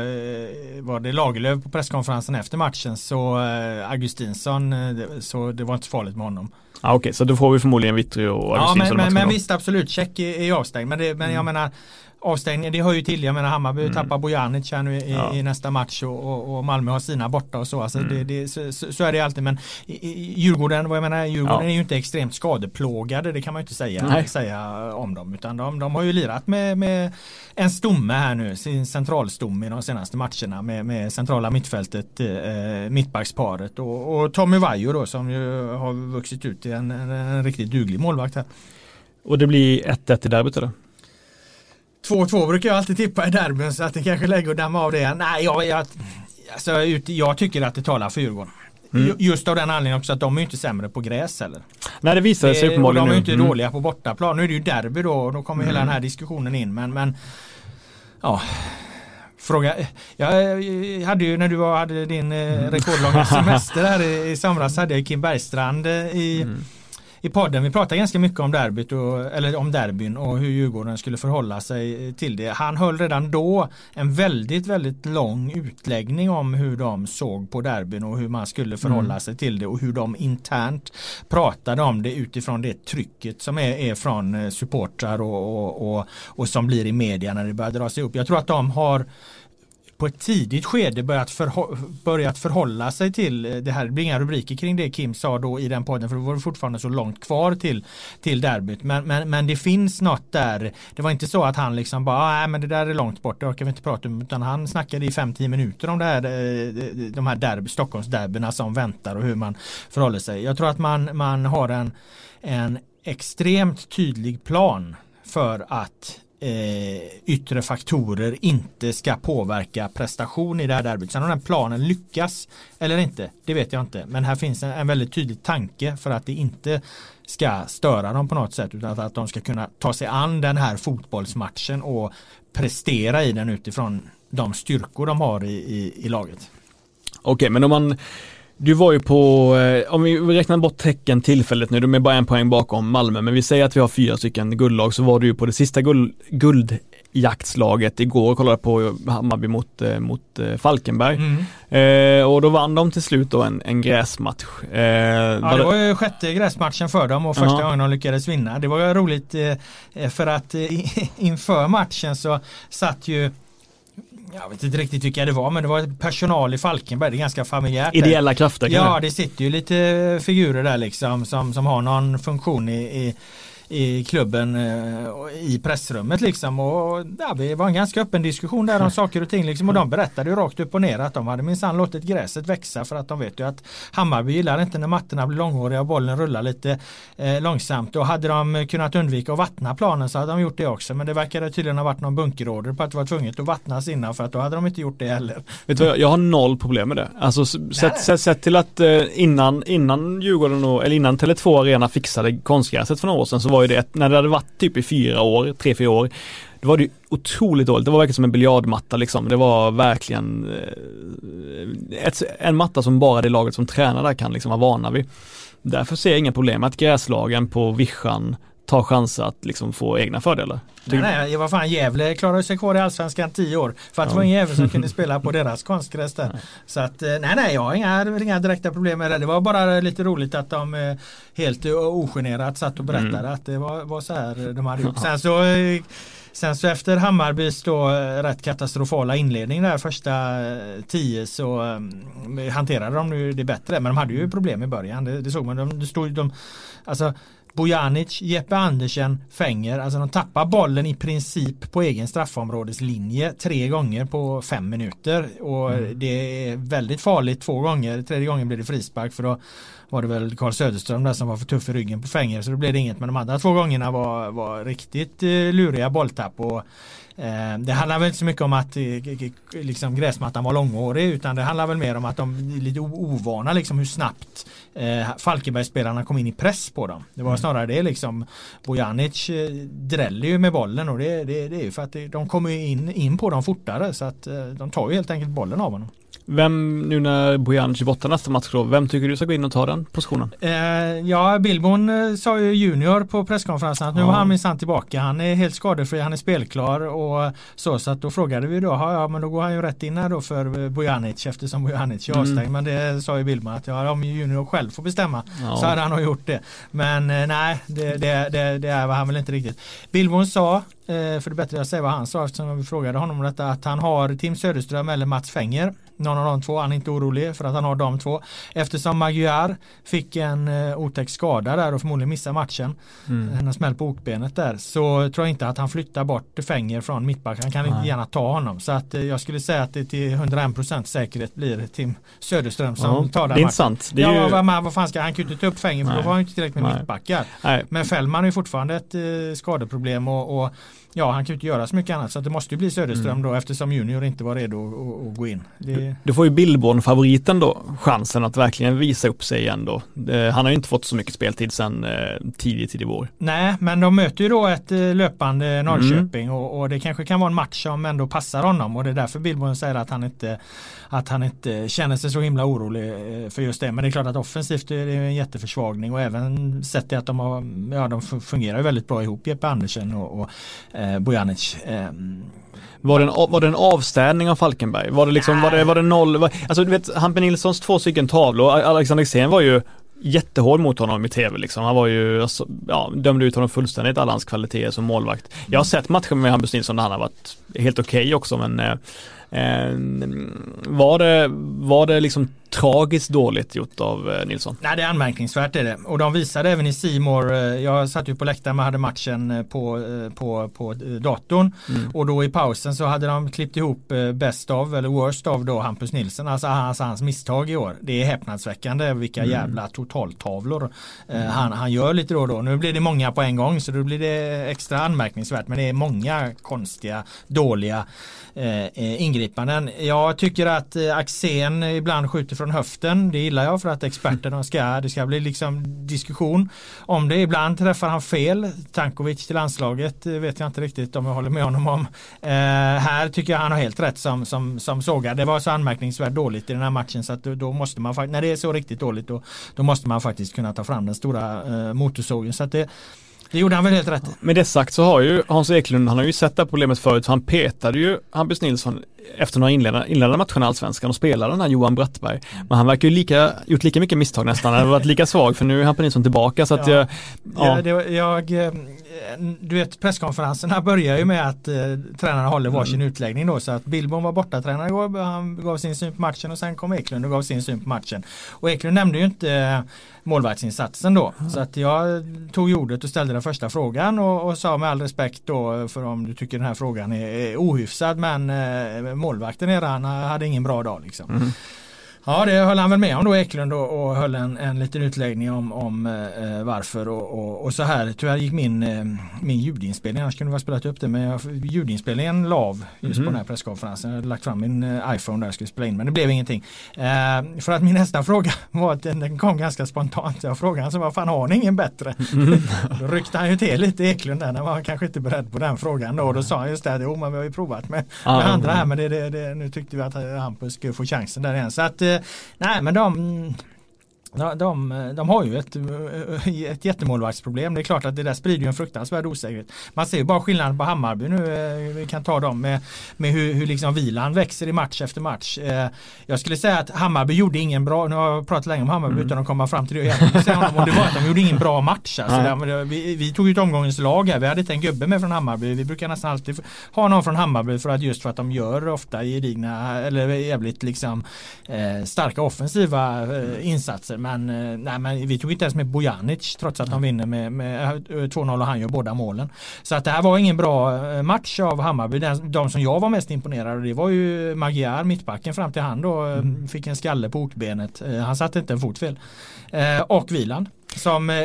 eh, var det Lagerlöf på presskonferensen efter matchen så eh, Augustinsson, eh, så det var inte så farligt med honom. Ah, Okej, okay. Så då får vi förmodligen Vittry och Augustinsson. Ja, men, men, men visst absolut, check är, är avstängd. Men, det, men mm. jag menar avstängning, det hör ju till. Jag menar Hammarby mm. tappar Bojanic här nu i, ja. i nästa match och, och, och Malmö har sina borta och så. Alltså mm. det, det, så, så är det alltid. Men i, i Djurgården, vad jag menar, Djurgården ja. är ju inte extremt skadeplågade. Det kan man ju inte säga, säga om dem. Utan de, de har ju lirat med, med en stomme här nu, sin centralstomme i de senaste matcherna med, med centrala mittfältet, eh, mittbacksparet och, och Tommy Vaiho då som ju har vuxit ut till en, en, en riktigt duglig målvakt här. Och det blir ett ett i derbyt eller? två två brukar jag alltid tippa i derbyn så att det kanske lägger att damma av det. Nej, jag, jag, alltså, jag tycker att det talar för Djurgården. Mm. Just av den anledningen också att de är inte sämre på gräs heller. Nej, det visar sig uppenbarligen nu. De är nu. inte mm. dåliga på bortaplan. Nu är det ju derby då och då kommer mm. hela den här diskussionen in. Men, men ja... Fråga, jag hade ju när du var, hade din eh, rekordlånga semester här i, i somras hade jag Kim Bergstrand eh, i, mm. i podden. Vi pratade ganska mycket om derbyt och, eller om derbyn och hur Djurgården skulle förhålla sig till det. Han höll redan då en väldigt, väldigt lång utläggning om hur de såg på derbyn och hur man skulle förhålla mm. sig till det och hur de internt pratade om det utifrån det trycket som är, är från supportrar och, och, och, och som blir i media när det börjar dra sig upp. Jag tror att de har på ett tidigt skede börjat, förhå- börjat förhålla sig till det här. Det blir inga rubriker kring det Kim sa då i den podden för det var fortfarande så långt kvar till, till derbyt. Men, men, men det finns något där. Det var inte så att han liksom bara, nej men det där är långt bort, det orkar vi inte prata om, utan han snackade i fem till tio minuter om det här, de här derby, Stockholmsderbyna som väntar och hur man förhåller sig. Jag tror att man, man har en, en extremt tydlig plan för att Eh, yttre faktorer inte ska påverka prestation i det här derbyt. Sen om den planen lyckas eller inte, det vet jag inte. Men här finns en, en väldigt tydlig tanke för att det inte ska störa dem på något sätt utan att de ska kunna ta sig an den här fotbollsmatchen och prestera i den utifrån de styrkor de har i, i, i laget. Okej, men om man du var ju på, eh, om vi räknar bort tecken tillfället nu, de är bara en poäng bakom Malmö, men vi säger att vi har fyra stycken guldlag, så var du ju på det sista guld, guldjaktslaget igår och kollade på Hammarby mot, eh, mot eh, Falkenberg. Mm. Eh, och då vann de till slut då en, en gräsmatch. Eh, ja, var det var ju sjätte gräsmatchen för dem och första uh-huh. gången de lyckades vinna. Det var ju roligt eh, för att eh, inför matchen så satt ju jag vet inte riktigt vilka det var, men det var personal i Falkenberg, det är ganska familjärt. Ideella krafter. Ja, det sitter ju lite figurer där liksom som, som har någon funktion i, i, i klubben i pressrummet liksom, och ja, det var en ganska öppen diskussion där om saker och ting liksom, och de berättade ju rakt upp och ner att de hade minsann låtit gräset växa, för att de vet ju att Hammarby gillar inte när mattorna blir långhåriga och bollen rullar lite eh, långsamt, och hade de kunnat undvika att vattna planen så hade de gjort det också, men det verkade tydligen ha varit någon bunkerorder på att det var tvunget att vattnas innan, för att då hade de inte gjort det heller. Vet du vad, jag har noll problem med det. Alltså sett, sett, sett till att eh, innan, innan Djurgården och, eller innan Tele två Arena fixade konstgräset för några år sedan, så var ju det, när det hade varit typ i fyra år, tre, fyra år, då var det ju otroligt dåligt. Det var verkligen som en biljardmatta liksom. Det var verkligen eh, ett, en matta som bara det laget som tränar där kan liksom vara vana vid. Därför ser jag inga problem att gräslagen på vischan tar chanser att liksom få egna fördelar. Nej, nej, vad fan, Gävle klarade sig kvar i Allsvenskan tio år för att ja. det var en Gävle som kunde spela på deras konstgräs där. Nej. Så att, nej, nej, jag har inga, inga direkta problem med det. Det var bara lite roligt att de helt ogenerat satt och berättade mm. att det var, var så här de hade gjort. Sen så Sen så efter Hammarbys då rätt katastrofala inledning där första tio, så um, hanterade de nu det bättre, men de hade ju problem i början. Det, det såg man. De, det stod, de, alltså Bojanic, Jeppe Andersen, Fänger, alltså de tappar bollen i princip på egen straffområdeslinje tre gånger på fem minuter, och mm. det är väldigt farligt två gånger. Tredje gången blev det frispark, för då var det väl Carl Söderström där som var för tuff i ryggen på Fänger, så då blev det inget, men de andra två gångerna var, var riktigt eh, luriga bolltapp, och eh, det handlar väl inte så mycket om att eh, liksom gräsmattan var långhårig, utan det handlar väl mer om att de är lite ovana liksom hur snabbt eh, Falkenbergsspelarna kom in i press på dem. Det var mm. snarare det liksom. Bojanic eh, dräller ju med bollen, och det, det, det är ju för att det, de kommer in, in på dem fortare, så att eh, de tar ju helt enkelt bollen av honom. Vem, nu när Bojanic är borta nästa match då, vem tycker du ska gå in och ta den positionen? Eh, ja, Billborn eh, sa ju Junior på presskonferensen att nu ja. var han minsann tillbaka. Han är helt skadefri, han är spelklar och så, så att då frågade vi då, ja men då går han ju rätt in här då för Bojanic, eftersom Bojanic är avstängd. Mm. Men det sa ju Billborn att ja, om Junior själv får bestämma ja. så hade han nog gjort det. Men eh, nej, det, det, det, det var han väl inte riktigt. Billborn sa, för det är bättre att säga vad han sa eftersom vi frågade honom om detta, att han har Tim Söderström eller Mats Fänger, någon av de två. Han är inte orolig för att han har de två, eftersom Magyar fick en uh, otäck skada där och förmodligen missar matchen, mm. en smäll på okbenet där, så tror jag inte att han flyttar bort Fänger från mittback. Han kan Nej. inte gärna ta honom, så att uh, jag skulle säga att det till hundraen procent säkerhet blir Tim Söderström som ja, tar den matchen. Det är sant. Det är ja, ju... vad, vad, vad fan ska han kunde ta upp Fänger, för Nej. då var han inte tillräckligt med Nej. mittbackar. Nej. Men Fällman är ju fortfarande ett uh, skadeproblem, och, och ja, han kan ju inte göra så mycket annat, så att det måste ju bli Söderström mm. då, eftersom Junior inte var redo att, att gå in. Det... Du, du får ju Billborn-favoriten då chansen att verkligen visa upp sig igen då. Det, han har ju inte fått så mycket speltid sedan eh, tidigt till i vår. Nej, men de möter ju då ett eh, löpande Norrköping mm. och, och det kanske kan vara en match som ändå passar honom, och det är därför Billborn säger att han inte att han inte känner sig så himla orolig eh, för just det. Men det är klart att offensivt är det en jätteförsvagning, och även sett det att de har, ja, de fungerar ju väldigt bra ihop, Jeppe Andersen och, och eh, Bojanic. Eh, Var det, en, var det en avstädning av Falkenberg? Var det liksom, var det, var det noll? Var, alltså du vet, Hampe Nilssons två stycken tavlor, Alexander Xen var ju jättehård mot honom i tv liksom. Han var ju, alltså, ja, dömde ut honom fullständigt, alla hans kvaliteter som målvakt. Jag har sett matcher med Hampus Nilsson där han har varit helt okej okay också, men eh, eh, var det, var det liksom tragiskt dåligt gjort av eh, Nilsson? Nej, det är anmärkningsvärt är det. Och de visade även i C More, eh, jag satt ju på läktaren och hade matchen på, eh, på, på datorn, mm. och då i pausen så hade de klippt ihop eh, best of, eller worst of då Hampus Nilsson, alltså hans, hans misstag i år. Det är häpnadsväckande vilka mm. jävla totaltavlor eh, mm. han, han gör lite då och då. Nu blir det många på en gång, så då blir det extra anmärkningsvärt, men det är många konstiga, dåliga eh, ingripanden. Jag tycker att eh, Axén ibland skjuter från höften, det gillar jag, för att experterna ska, det ska bli liksom diskussion om det. Ibland träffar han fel. Tankovic till landslaget vet jag inte riktigt om jag håller med honom om. Eh, här tycker jag han har helt rätt som, som, som sågar. Det var så anmärkningsvärt dåligt i den här matchen, så att då, då måste man, när det är så riktigt dåligt, då, då måste man faktiskt kunna ta fram den stora eh, motorsågen. Så att det Det gjorde han väl helt rätt. Med det sagt så har ju Hans Eklund, han har ju sett det problemet förut, för han petade ju Hampus Nilsson efter några inledande, inledande matcherna i Allsvenskan och spelade den här Johan Brattberg. Men han verkar ju lika, gjort lika mycket misstag nästan. Han har varit lika svag, för nu är Hampus Nilsson tillbaka. Så att ja. jag, ja. Ja, det, jag, du vet, presskonferenserna börjar ju med att eh, tränarna håller varsin mm. utläggning då, så att Billborn var borta, tränaren gav, han gav sin syn på matchen och sen kom Eklund och gav sin syn på matchen. Och Eklund nämnde ju inte eh, målvaktsinsatsen då, mm. så att jag tog ordet och ställde den första frågan och, och sa med all respekt då, för om du tycker den här frågan är, är ohyfsad, men eh, målvakten är han hade ingen bra dag liksom. Mm. Ja, det höll han väl med om då, Eklund, och, och höll en, en liten utläggning om, om eh, varför och, och, och så här. Tyvärr gick min, eh, min ljudinspelning, annars kunde vi ha spelat upp det, men jag, ljudinspelningen lav just mm-hmm. på den här presskonferensen. Jag hade lagt fram min eh, iPhone där jag skulle spela in, men det blev ingenting. Eh, för att min nästa fråga var att den, den kom ganska spontant. Jag frågade han så, vad fan, har ni ingen bättre? Mm. Då ryckte han ju till lite, Eklund där, när man kanske inte beredd på den frågan då. Och då sa han just det, jo, men vi har ju provat med, ah, med andra här, men det, det, det, nu tyckte vi att Hampus skulle få chansen där igen. Så att nej, men de, de, de, de har ju ett, ett jättemålvaktsproblem. Det är klart att det där sprider ju en fruktansvärd osäkerhet. Man ser ju bara skillnaden på Hammarby nu. Vi kan ta dem med, med hur, hur liksom vilan växer i match efter match. Jag skulle säga att Hammarby gjorde ingen bra, nu har jag pratat länge om Hammarby mm. utan att komma fram till det. Jag säga honom, och det var att de gjorde ingen bra match. Alltså, där, vi, vi tog ut omgångens lag här. Vi hade inte en gubbe med från Hammarby. Vi brukar nästan alltid ha någon från Hammarby för att just för att de gör ofta gedigna eller jävligt liksom eh, starka offensiva eh, insatser. Men, nej, men vi tog inte ens med Bojanic trots att de vinner med, med två noll och han gör båda målen. Så att det här var ingen bra match av Hammarby. Den, de som jag var mest imponerad av, det var ju Magyar, mittbacken, fram till han då mm. fick en skalle på okbenet. Han satte inte en fot fel. Och Wieland som eh,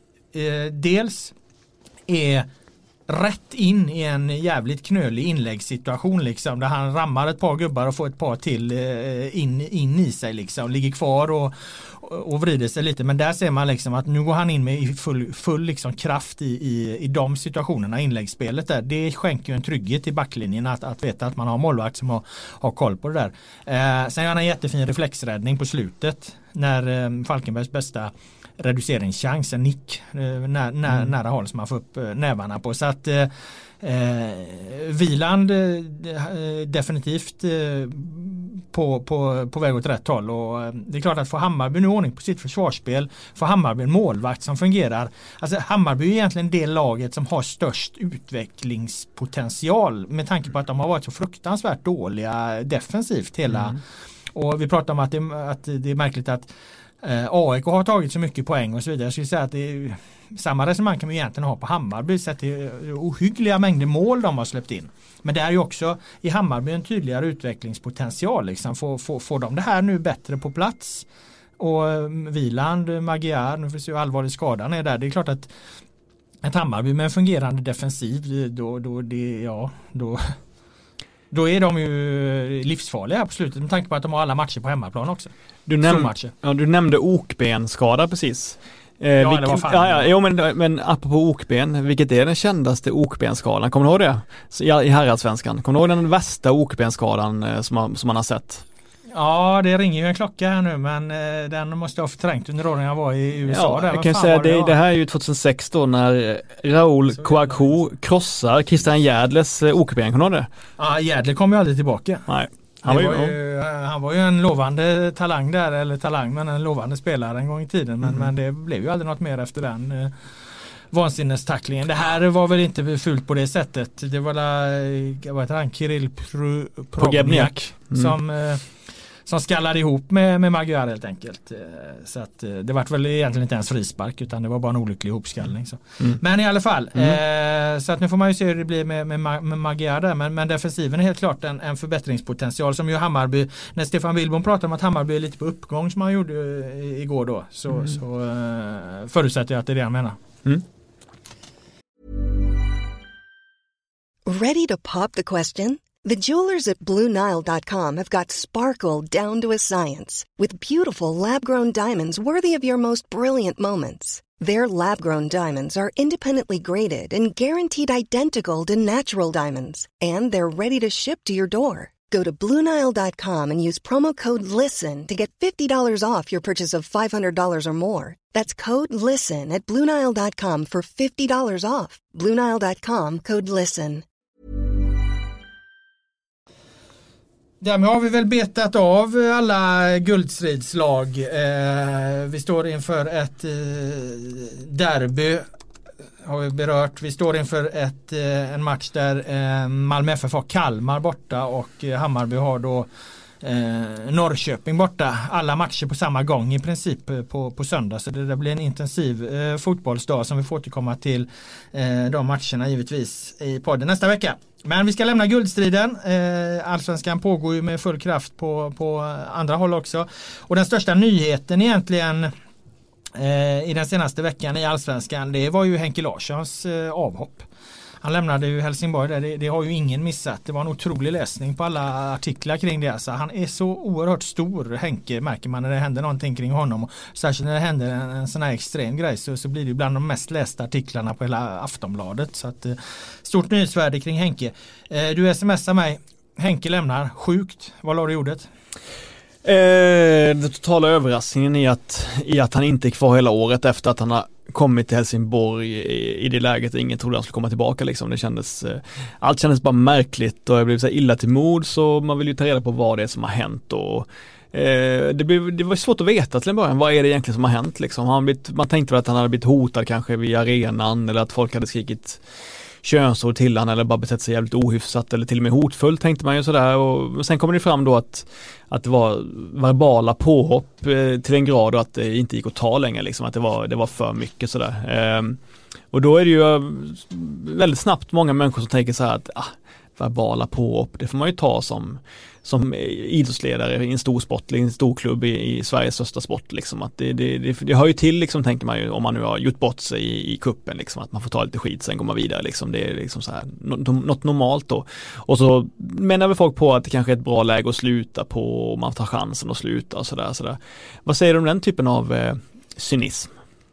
dels är rätt in i en jävligt knölig inläggssituation liksom, där han rammar ett par gubbar och får ett par till eh, in, in i sig liksom, ligger kvar och, och, och vrider sig lite, men där ser man liksom att nu går han in med full, full liksom kraft i, i, i de situationerna, inläggsspelet där. Det skänker ju en trygghet i backlinjen att, att veta att man har målvakt som har, har koll på det där. Eh, sen har han en jättefin reflexräddning på slutet när eh, Falkenbergs bästa reduceringschans, en nick eh, när, när, mm. nära håll som man får upp eh, nävarna på. Så att eh, Wieland eh, definitivt eh, på, på, på väg åt rätt håll, och eh, det är klart att få Hammarby nu ordning på sitt försvarsspel, få Hammarby en målvakt som fungerar. Alltså Hammarby är egentligen det laget som har störst utvecklingspotential med tanke på att de har varit så fruktansvärt dåliga defensivt hela mm. och vi pratar om att det, att det är märkligt att A I K har tagit så mycket poäng och så vidare. Jag skulle säga att det är, samma resonemang kan man egentligen ha på Hammarby, så att det är ohyggliga mängder mål de har släppt in. Men det är ju också i Hammarby en tydligare utvecklingspotential liksom. Får, får, får de det här nu bättre på plats, och Wieland, Magyar, nu får vi se hur allvarlig skadan är där. Det är klart att ett Hammarby med en fungerande defensiv, då, då, det, ja, då Då är de ju livsfarliga här på slutet med tanke på att de har alla matcher på hemmaplan också. Du, näm- ja, du nämnde okbenskada precis. Eh, ja, vilk- det var fan. Ja, ja, jo, men, men apropå okben, vilket är den kändaste okbenskadan? Kommer du ihåg det? I, i herradsvenskan. Kommer du ihåg den värsta okbenskadan eh, som, man, som man har sett? Ja, det ringer ju en klocka här nu, men eh, den måste ha förträngt under åren jag var i U S A. Ja, där. jag kan säga det, det, det här är ju tjugohundrasex då när Raoul Kouakou krossar Christian Järdles eh, okben, kommer du ihåg det? Ja, Järdle kom ju aldrig tillbaka. Nej. Han var, ju, var ju, han var ju en lovande talang där, eller talang, men en lovande spelare en gång i tiden, men, mm. men det blev ju aldrig något mer efter den eh, vansinnestacklingen. Det här var väl inte fult på det sättet. Det var la, vad heter han, Kirill Probniak mm. som eh, som skallade ihop med, med Magyar helt enkelt. Så att det var väl egentligen inte ens frispark, utan det var bara en olycklig ihopskallning. Så. Mm. Men i alla fall, mm. eh, så att nu får man ju se hur det blir med, med, med Magyar där. Men, men defensiven är helt klart en, en förbättringspotential som ju Hammarby, när Stefan Wilbon pratade om att Hammarby är lite på uppgång som han gjorde igår då, så, mm. så eh, förutsätter jag att det är det han menar. Mm. Ready to pop the question? The jewelers at Blue Nile dot com have got sparkle down to a science with beautiful lab-grown diamonds worthy of your most brilliant moments. Their lab-grown diamonds are independently graded and guaranteed identical to natural diamonds, and they're ready to ship to your door. Go to Blue Nile dot com and use promo code LISTEN to get fifty dollars off your purchase of five hundred dollars or more. That's code LISTEN at Blue Nile dot com for fifty dollars off. Blue Nile dot com, code LISTEN. Därmed har vi väl betat av alla guldstridslag. Eh, vi står inför ett eh, derby har vi berört. Vi står inför ett, en match där Malmö F F har Kalmar borta och Hammarby har då Eh, Norrköping borta, alla matcher på samma gång i princip på, på söndag, så det, det blir en intensiv eh, fotbollsdag som vi får återkomma till eh, de matcherna givetvis i podden nästa vecka. Men vi ska lämna guldstriden. eh, Allsvenskan pågår ju med full kraft på, på andra håll också, och den största nyheten egentligen eh, i den senaste veckan i Allsvenskan, det var ju Henke Larssons eh, avhopp. Han lämnade ju Helsingborg där, det, det har ju ingen missat. Det var en otrolig läsning på alla artiklar kring det. Alltså, han är så oerhört stor, Henke, märker man när det händer någonting kring honom. Och särskilt när det händer en, en sån här extrem grej så, så blir det bland de mest lästa artiklarna på hela Aftonbladet. Så att, eh, stort nyhetsvärde kring Henke. Eh, du smsar mig, Henke lämnar, sjukt. Vad la du i ordet? Eh, den totala överraskningen i att, i att han inte är kvar hela året efter att han har kommit till Helsingborg i, i det läget. Ingen trodde han skulle komma tillbaka liksom. Det kändes, eh, allt kändes bara märkligt och jag blev så illa till mod, så man vill ju ta reda på vad det är som har hänt. Och eh, det, blev, det var svårt att veta till en början, vad är det egentligen som har hänt liksom. Han blivit, man tänkte väl att han hade blivit hotad kanske vid arenan, eller att folk hade skrikit könsord till han, eller bara betett sig jävligt ohyfsat eller till och med hotfullt, tänkte man ju sådär. Och sen kommer det fram då att, att det var verbala påhopp eh, till en grad och att det inte gick att ta längre liksom, att det var, det var för mycket sådär. Eh, och då är det ju väldigt snabbt många människor som tänker så här att ah, verbala påhopp, det får man ju ta som som idrottsledare i en stor sport, i en stor klubb i, i Sveriges största sport liksom, att det, det, det, det hör ju till liksom, tänker man ju, om man nu har gjort bort sig i, i kuppen liksom, att man får ta lite skit, sen går man vidare liksom, det är liksom så här något normalt då. Och så menar väl folk på att det kanske är ett bra läge att sluta på, och man tar chansen att sluta och sådär, sådär. Vad säger du om den typen av eh, cynism?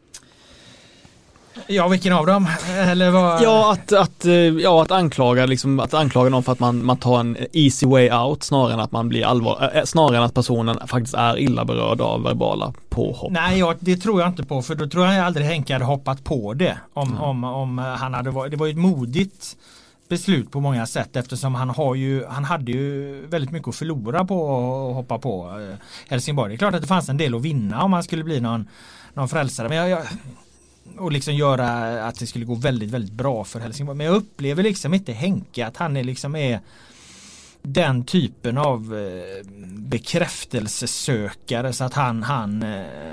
Ja, vilken av dem? Eller vad? Ja, att, att, ja, att anklaga liksom, att anklaga någon för att man, man tar en easy way out snarare än att man blir allvar, äh, snarare än att personen faktiskt är illa berörd av verbala påhopp. Nej, ja, det tror jag inte på, för då tror jag aldrig Henke hade hoppat på det om, mm. om, om han hade varit, det var ju ett modigt beslut på många sätt, eftersom han har ju, han hade ju väldigt mycket att förlora på att hoppa på Helsingborg. Det är klart att det fanns en del att vinna om han skulle bli någon, någon frälsare, men jag, jag och liksom göra att det skulle gå väldigt, väldigt bra för Helsingborg. Men jag upplever liksom inte Henke att han är liksom är den typen av bekräftelsesökare så att han, han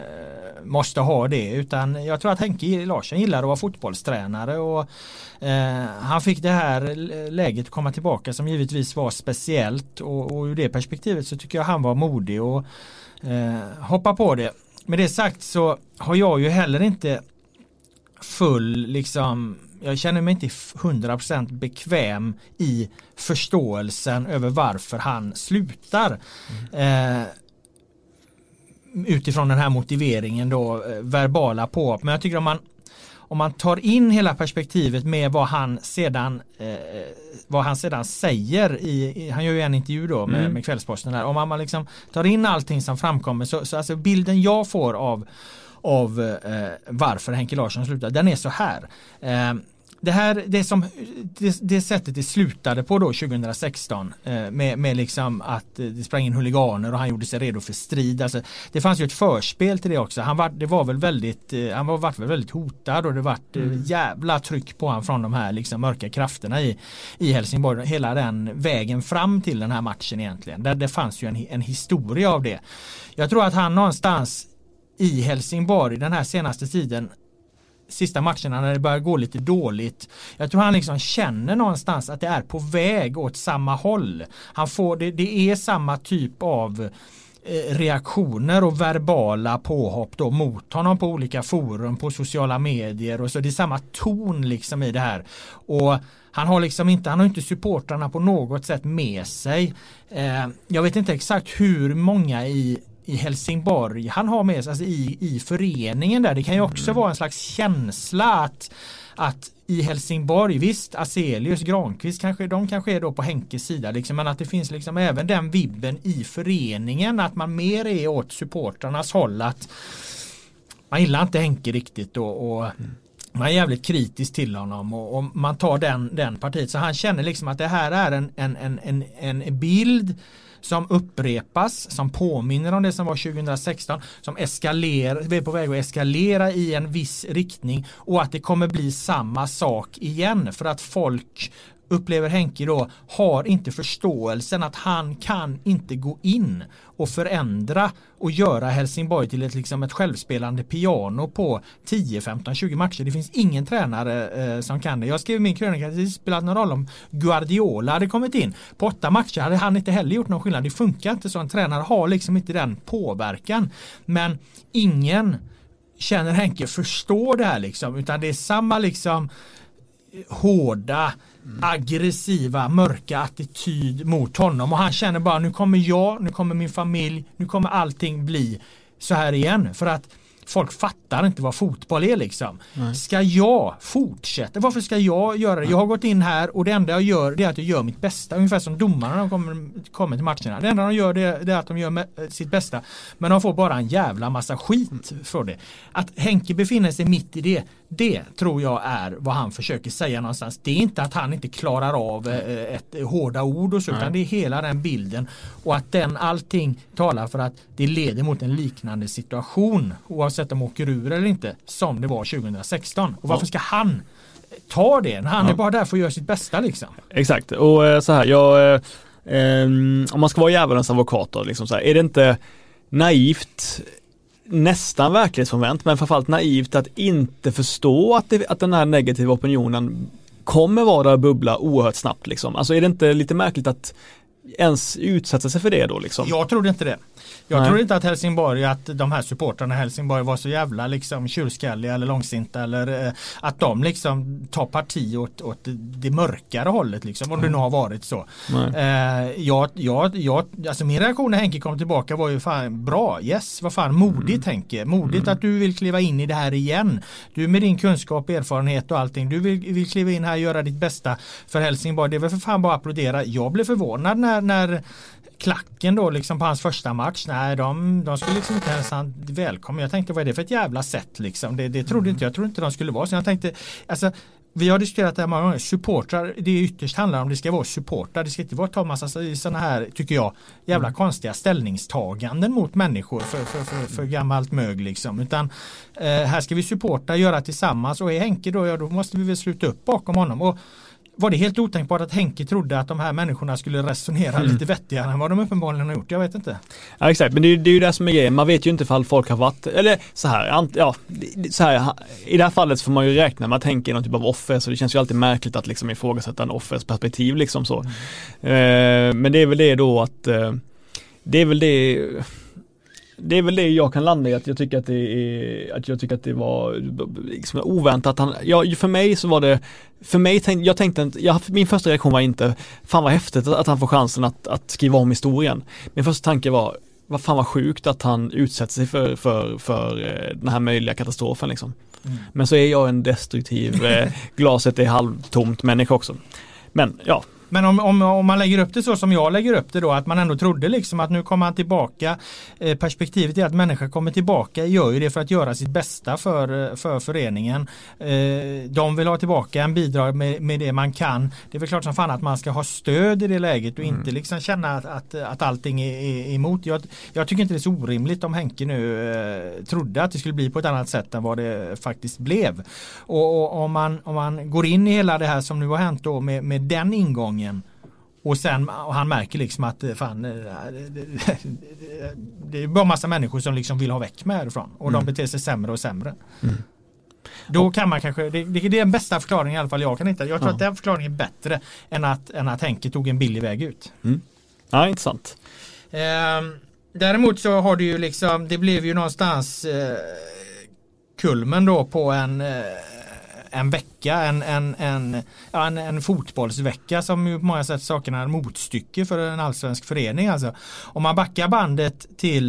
måste ha det, utan jag tror att Henke Larsson gillar att vara fotbollstränare, och eh, han fick det här läget komma tillbaka som givetvis var speciellt, och, och ur det perspektivet så tycker jag han var modig och eh, hoppa på det. Med det sagt så har jag ju heller inte full liksom, jag känner mig inte hundra procent bekväm i förståelsen över varför han slutar. Mm. Eh, utifrån den här motiveringen då, eh, verbala på. Men jag tycker om man om man tar in hela perspektivet med vad han sedan eh, vad han sedan säger i, i, han gör ju en intervju då med, mm. med Kvällsposten där. Om man, man liksom tar in allting som framkommer, så, så alltså bilden jag får av av eh, varför Henke Larsson slutade, den är så här. Eh, det här, det som det, det sättet det slutade på då tjugohundrasexton eh, med, med liksom att eh, det sprang in huliganer och han gjorde sig redo för strid. Alltså, det fanns ju ett förspel till det också. Han var, det var väl väldigt, eh, han var varit väl väldigt hotad, och det var eh, mm. jävla tryck på han från de här liksom mörka krafterna i, i Helsingborg. Hela den vägen fram till den här matchen egentligen. Där det fanns ju en, en historia av det. Jag tror att han någonstans i Helsingborg den här senaste tiden, sista matcherna när det börjar gå lite dåligt, jag tror han liksom känner någonstans att det är på väg åt samma håll. Han får, det, det är samma typ av eh, reaktioner och verbala påhopp då mot honom på olika forum, på sociala medier, och så det är samma ton liksom i det här. Och han har liksom inte, han har inte supportrarna på något sätt med sig. Eh, jag vet inte exakt hur många i i Helsingborg han har med sig, alltså i, i föreningen där. Det kan ju också mm. vara en slags känsla att, att i Helsingborg, visst, Aselius, Granqvist kanske, de kanske är då på Henkes sida liksom, men att det finns liksom även den vibben i föreningen, att man mer är åt supportrarnas håll, att man gillar inte Henke riktigt då, och mm. man är jävligt kritisk till honom, och, och man tar den, den partiet, så han känner liksom att det här är en, en, en, en, en bild som upprepas, som påminner om det som var tjugohundrasexton, som eskalerar, vi är på väg att eskalera i en viss riktning och att det kommer bli samma sak igen för att folk upplever Henke då har inte förståelsen att han kan inte gå in och förändra och göra Helsingborg till ett, liksom ett självspelande piano på tio, femton, tjugo matcher. Det finns ingen tränare eh, som kan det. Jag skrev i min krönika att det spelat någon roll om Guardiola hade kommit in. På åtta matcher hade han inte heller gjort någon skillnad. Det funkar inte så. En tränare har liksom inte den påverkan. Men ingen känner Henke förstår det här liksom. Utan det är samma liksom hårda, aggressiva, mörka attityd mot honom och han känner bara nu kommer jag, nu kommer min familj, nu kommer allting bli så här igen för att folk fattar inte vad fotboll är liksom. Nej. Ska jag fortsätta? Varför ska jag göra det? Jag har gått in här och det enda jag gör det är att jag gör mitt bästa. Ungefär som domarna när de kommer, kommer till matcherna. Det enda de gör det, det är att de gör med, sitt bästa. Men de får bara en jävla massa skit för det. Att Henke befinner sig mitt i det, det tror jag är vad han försöker säga någonstans. Det är inte att han inte klarar av ett, ett hårda ord och så, utan det är hela den bilden. Och att den allting talar för att det leder mot en liknande situation oavsett om de åker ur eller inte som det var tjugohundrasexton. Och varför ska han ta det? Han är ja. bara där för att göra sitt bästa liksom. Exakt. Och så här, jag, eh, om man ska vara djävulens advokat då, liksom så här, är det inte naivt, nästan verklighetsfrånvänt, men framförallt naivt att inte förstå att, det, att den här negativa opinionen kommer vara där och bubbla oerhört snabbt liksom. Alltså är det inte lite märkligt att ens utsätta sig för det då liksom? Jag trodde inte det. Jag Nej. tror inte att Helsingborg, att de här supportrarna i Helsingborg var så jävla liksom tjurskalliga eller långsinta eller eh, att de liksom tar parti åt, åt det mörkare hållet liksom, om mm. det nu har varit så. Eh, jag, jag, jag, alltså min reaktion när Henke kom tillbaka var ju fan bra, yes, vad fan modigt mm. Henke, modigt mm. att du vill kliva in i det här igen. Du med din kunskap, erfarenhet och allting, du vill, vill kliva in här och göra ditt bästa för Helsingborg. Det var för fan bara applådera. Jag blev förvånad när, när klacken då liksom på hans första match, nej de, de skulle liksom inte ens han välkommen. Jag tänkte vad är det för ett jävla sätt liksom, det, det trodde mm. inte jag trodde inte de skulle vara, så jag tänkte alltså vi har diskuterat det här många gånger, supportrar, det ytterst handlar om det ska vara supportrar, det ska inte vara ta massa sådana här, tycker jag, jävla mm. konstiga ställningstaganden mot människor för, för, för, för gammalt mög liksom, utan eh, här ska vi supporta, göra tillsammans och är Henke då, ja då måste vi väl sluta upp bakom honom. Och var det helt otänkbart att Henke trodde att de här människorna skulle resonera mm. lite vettigare än vad de uppenbarligen har gjort? Jag vet inte. Ja, exakt. Men det är, det är ju det som är grejen. Man vet ju inte ifall folk har varit, eller så här, ja, så här, i det här fallet så får man ju räkna med att Henke är någon typ av offer, så det känns ju alltid märkligt att liksom ifrågasätta en offers perspektiv liksom så. Mm. Eh, men det är väl det då att eh, det är väl det Det är väl det jag kan landa i, att jag tycker att det är, att jag tycker att det var liksom oväntat. Han, ja, för mig så var det, för mig tänkte, jag tänkte inte, jag, min första reaktion var inte, fan vad häftigt att, att han får chansen att, att skriva om historien. Min första tanke var, vad fan vad sjukt att han utsätter sig för, för, för den här möjliga katastrofen liksom. Mm. Men så är jag en destruktiv, eh, glaset är halvtomt människa också. Men ja. Men om, om, om man lägger upp det så som jag lägger upp det då, att man ändå trodde liksom att nu kommer han tillbaka, eh, perspektivet är att människor kommer tillbaka, gör ju det för att göra sitt bästa för, för föreningen. Eh, de vill ha tillbaka en bidrag med, med det man kan. Det är väl klart som fan att man ska ha stöd i det läget och mm. inte liksom känna att, att, att allting är, är emot. Jag, jag tycker inte det är så orimligt om Henke nu eh, trodde att det skulle bli på ett annat sätt än vad det faktiskt blev. Och, och om, man, om man går in i hela det här som nu har hänt då med, med den ingången, och sen och han märker liksom att fan, det är bara massa människor som liksom vill ha väck med härifrån och mm. de beter sig sämre och sämre. Mm. Då kan man kanske, det, det är den bästa förklaringen i alla fall jag kan hitta. Jag tror ja. att den förklaringen är bättre än att, än att Henke tog en billig väg ut. Mm. Ja, intressant. Eh, däremot så har det ju liksom, det blev ju någonstans eh, kulmen då på en eh, en vecka, en, en, en, ja, en, en fotbollsvecka som ju på många sätt sakerna är motstycke för en allsvensk förening. Alltså, om man backar bandet till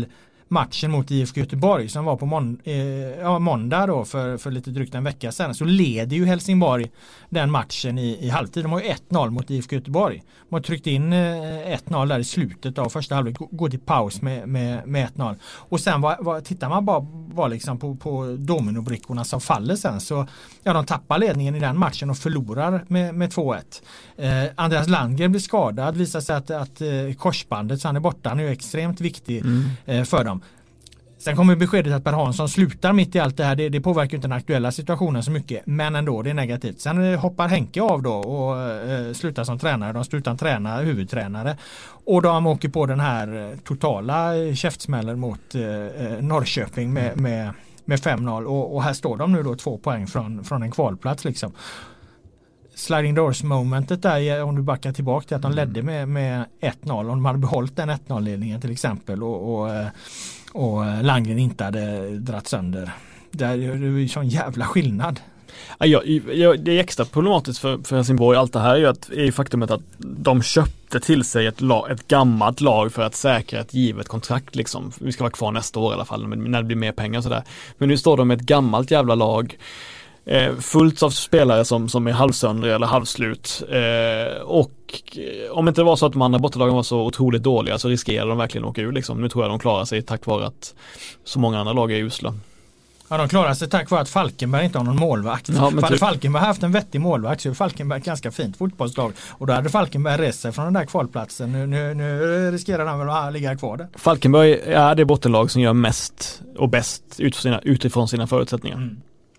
matchen mot I F K Göteborg som var på mån- eh, ja, måndag då för, för lite drygt en vecka sedan, så leder ju Helsingborg den matchen i, i halvtid. De har ju ett noll mot I F K Göteborg. De har tryckt in eh, ett noll där i slutet av första halvlek, går till paus med, med, med ett noll. Och sen var, var, tittar man bara, bara liksom på, på dominobrickorna som faller sen, så ja, de tappar ledningen i den matchen och förlorar med, med två ett. Eh, Andreas Landgren blir skadad, visar sig att, att eh, korsbandet, så han är borta, han är ju extremt viktig mm. eh, för dem. Sen kommer beskedet att Per Hansson slutar mitt i allt det här. Det, det påverkar inte den aktuella situationen så mycket, men ändå, det är negativt. Sen hoppar Henke av då och eh, slutar som tränare. De slutar träna huvudtränare. Och de åker på den här totala käftsmällen mot eh, Norrköping med, med, med fem noll. Och, och här står de nu då två poäng från, från en kvalplats liksom. Sliding doors momentet där, om du backar tillbaka till att de ledde med, med ett noll, om de hade behållit den ett noll-ledningen till exempel och, och, och Landgren inte hade dratt sönder. Det är ju sån jävla skillnad. Ja, ja, det är extra problematiskt för, för Helsingborg. Allt det här är ju att, är ju faktumet att de köpte till sig ett, lag, ett gammalt lag för att säkra ett givet kontrakt. Liksom. Vi ska vara kvar nästa år i alla fall när det blir mer pengar och sådär. Men nu står de med ett gammalt jävla lag. Eh, fullt av spelare som, som är halvsöndriga eller halvslut eh, och eh, om inte det var så att de andra bortalagen var så otroligt dåliga så riskerar de verkligen att åka ur liksom. Nu tror jag de klarar sig tack vare att så många andra lag är usla. Ja, de klarar sig tack vare att Falkenberg inte har någon målvakt. Ja, men typ. Falkenberg har haft en vettig målvakt, så är Falkenberg ett ganska fint fotbollslag. Och då hade Falkenberg rest sig från den där kvalplatsen. Nu, nu, nu riskerar de väl att ligga kvar där. Falkenberg är det bottenlag som gör mest och bäst utifrån sina, utifrån sina förutsättningar. Mm.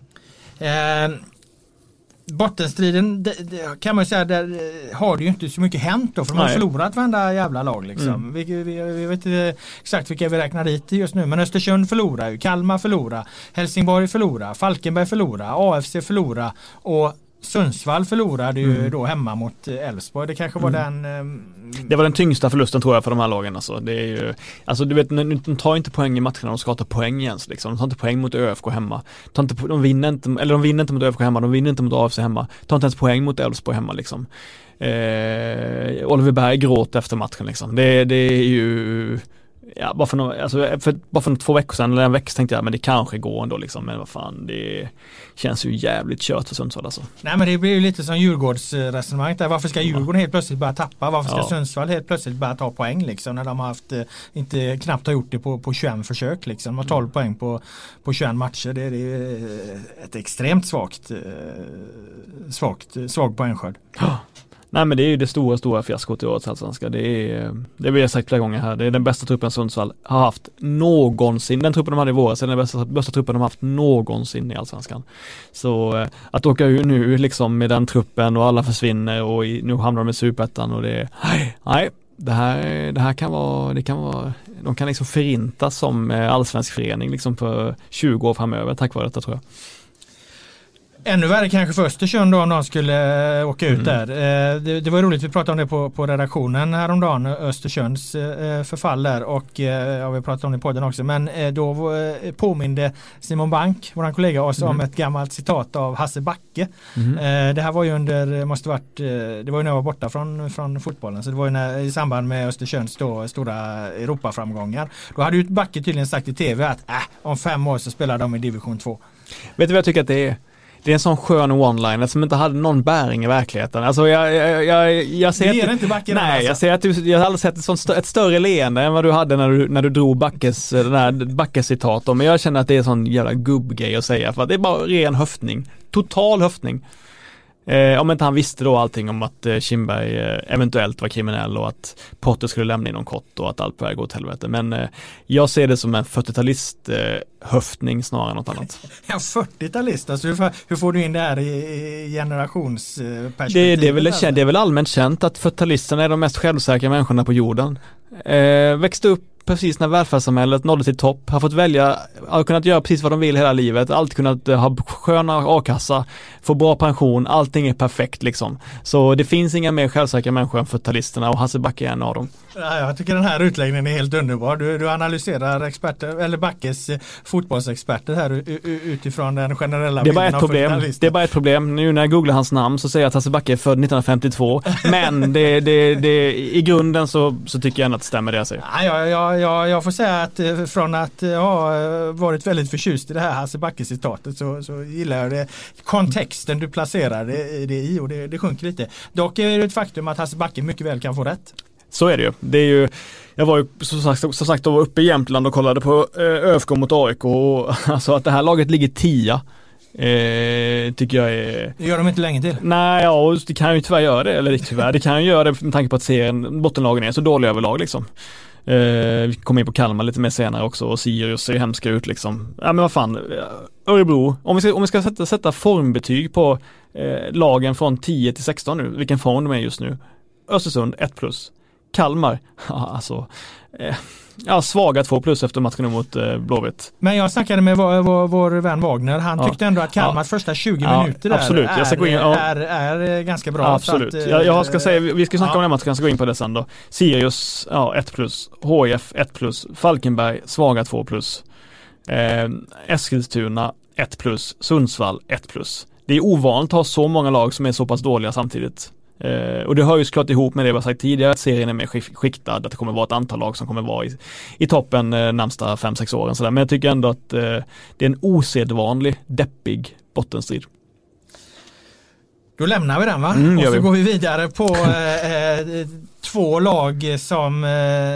Eh, bottenstriden, det, det, kan man säga, där har det ju inte så mycket hänt då, för de har förlorat varenda jävla lag liksom. Mm. Vi, vi, vi vet inte exakt vilka vi räknar dit just nu, men Östersund förlorar ju, Kalmar förlorar, Helsingborg förlorar, Falkenberg förlorar, A F C förlorar och Sundsvall förlorade ju mm. då hemma mot Elfsborg. Det kanske var mm. den... Eh, det var den tyngsta förlusten tror jag för de här lagen. Alltså, det är ju, alltså du vet, de tar inte poäng i matcherna, de ska ta poäng igen. Liksom. De tar inte poäng mot ÖFK hemma. De, tar inte, de, vinner inte, eller de vinner inte mot ÖFK hemma, de vinner inte mot A F C hemma. De tar inte ens poäng mot Elfsborg hemma. Liksom. Eh, Oliver Berg gråt efter matchen. Liksom. Det, det är ju... Ja, bara för, några, alltså, för, bara för två veckor sedan eller en vecka tänkte jag men det kanske går ändå liksom, men vad fan, det känns ju jävligt kört för Sundsvall alltså. Nej, men det blir ju lite som Djurgårdsresonemang där. Varför ska Djurgården helt plötsligt bara tappa? Varför ska ja. Sundsvall helt plötsligt bara ta poäng liksom, när de har haft, inte knappt har gjort det på, på tjugoett försök liksom. De har tolv mm. poäng på, på tjugoett matcher. Det, det är ett extremt svagt svagt, svag poängskörd. Ja. Nej, men det är ju det stora, stora fiaskot i årets allsvenska. Det är, det vill jag sagt flera gånger här. Det är den bästa truppen Sundsvall har haft någonsin. Den truppen de hade i våras är den bästa, bästa truppen de har haft någonsin i allsvenskan. Så att åka ur nu liksom med den truppen och alla försvinner och i, nu hamnar de i superettan och det nej, nej, det här, det här kan vara, det kan vara, de kan liksom förintas som allsvensk förening liksom för tjugo år framöver tack vare detta tror jag. Ännu värre kanske för Östersund då om de skulle åka ut mm. där. Det, det var roligt, vi pratade om det på, på redaktionen häromdagen, Östersunds förfall där och ja, vi pratade om det på den också, men då påminde Simon Bank, vår kollega, oss mm. om ett gammalt citat av Hasse Backe. Mm. Det här var ju under, måste varit, det var ju när jag var borta från, från fotbollen, så det var ju när, i samband med Östersunds då, stora Europaframgångar. Då hade ju Backe tydligen sagt i tv att äh, om fem år så spelar de i division två. Vet du vad jag tycker att det är? Det är en sån skön one-liner som inte hade någon bäring i verkligheten. Alltså jag, jag, jag, jag ser det ger att, inte Backen. Nej, alltså. jag ser att du, jag har aldrig sett ett, sånt, ett större leende än vad du hade när du, när du drog Backes, den här Backes citat. Men jag känner att det är en sån jävla gubbgrej att säga. För att det är bara ren höftning. Total höftning. Eh, om inte han visste då allting om att eh, Kindberg eh, eventuellt var kriminell och att Potter skulle lämna inom kort och att allt på väg gå åt helvete. Men eh, jag ser det som en fyrtiotalist eh, höftning snarare än något annat. Ja, fyrtiotalist. Alltså, hur, hur får du in det här i, i generationsperspektivet? Det, det, är väl, det är väl allmänt känt att fyrtiotalisterna är de mest självsäkra människorna på jorden. Eh, växte upp precis när välfärdssamhället nådde till topp, har fått välja, har kunnat göra precis vad de vill hela livet, alltid kunnat ha sköna a-kassa, få bra pension, allting är perfekt liksom. Så det finns inga mer självsäkra människor än fyrtiotalisterna och Hasse Backe är en av dem. Ja, jag tycker den här utläggningen är helt underbar. Du, du analyserar experter, eller Backes fotbollsexperter här utifrån den generella det är bara ett problem. Det är bara ett problem. Nu när jag googlar hans namn så säger jag att Hasse Backe är född nittonhundrafemtiotvå. Men det, det, det, i grunden så, så tycker jag ändå att det stämmer det jag säger. Ja, jag, jag Ja, ja, jag får säga att från att ha varit väldigt förtjust i det här Hasse Backe-citatet så, så gillar jag det. Kontexten du placerar det, det i och det, det sjunker lite. Dock är det ett faktum att Hasse Backe mycket väl kan få rätt. Så är det ju. Det är ju jag var ju som sagt, som sagt var uppe i Jämtland och kollade på eh, ÖFK mot A I K och alltså att det här laget ligger tia eh, tycker jag är... Det gör de inte länge till. Nej, ja, det kan ju tyvärr göra det. Eller tyvärr, det kan ju göra det med tanke på att serien, bottenlagen är så dåliga överlag liksom. Eh, vi kommer in på Kalmar lite mer senare också och Sirius ser ju hemska ut liksom. Ja men vad fan, Örebro, om vi ska, om vi ska sätta, sätta formbetyg på eh, lagen från tio till sexton nu, vilken form de är just nu. Östersund ett plus. Kalmar, alltså eh, ja, svaga två plus efter matchen mot eh, Blåvitt. Men jag snackade med vår, vår, vår vän Wagner, han ja. tyckte ändå att Kalmars ja. första tjugo ja, minuter där absolut. Jag ska gå in, ja. är, är, är ganska bra. Absolut, att, jag, jag ska säga, vi ska snacka ja. om den matchen, jag ska gå in på det sen då. Sirius, ja, ett plus, H I F ett plus, Falkenberg, svaga två plus, eh, Eskilstuna ett plus, Sundsvall ett plus. Det är ovanligt att ha så många lag som är så pass dåliga samtidigt. Uh, och det hör ju såklart ihop med det jag sagt tidigare, att serien är mer skiktad, att det kommer vara ett antal lag som kommer vara i, i toppen uh, närmsta fem sex åren sådär. Men jag tycker ändå att uh, det är en osedvanlig, deppig bottenstrid. Då lämnar vi den va? Mm, och så vi. går vi vidare på eh, två lag som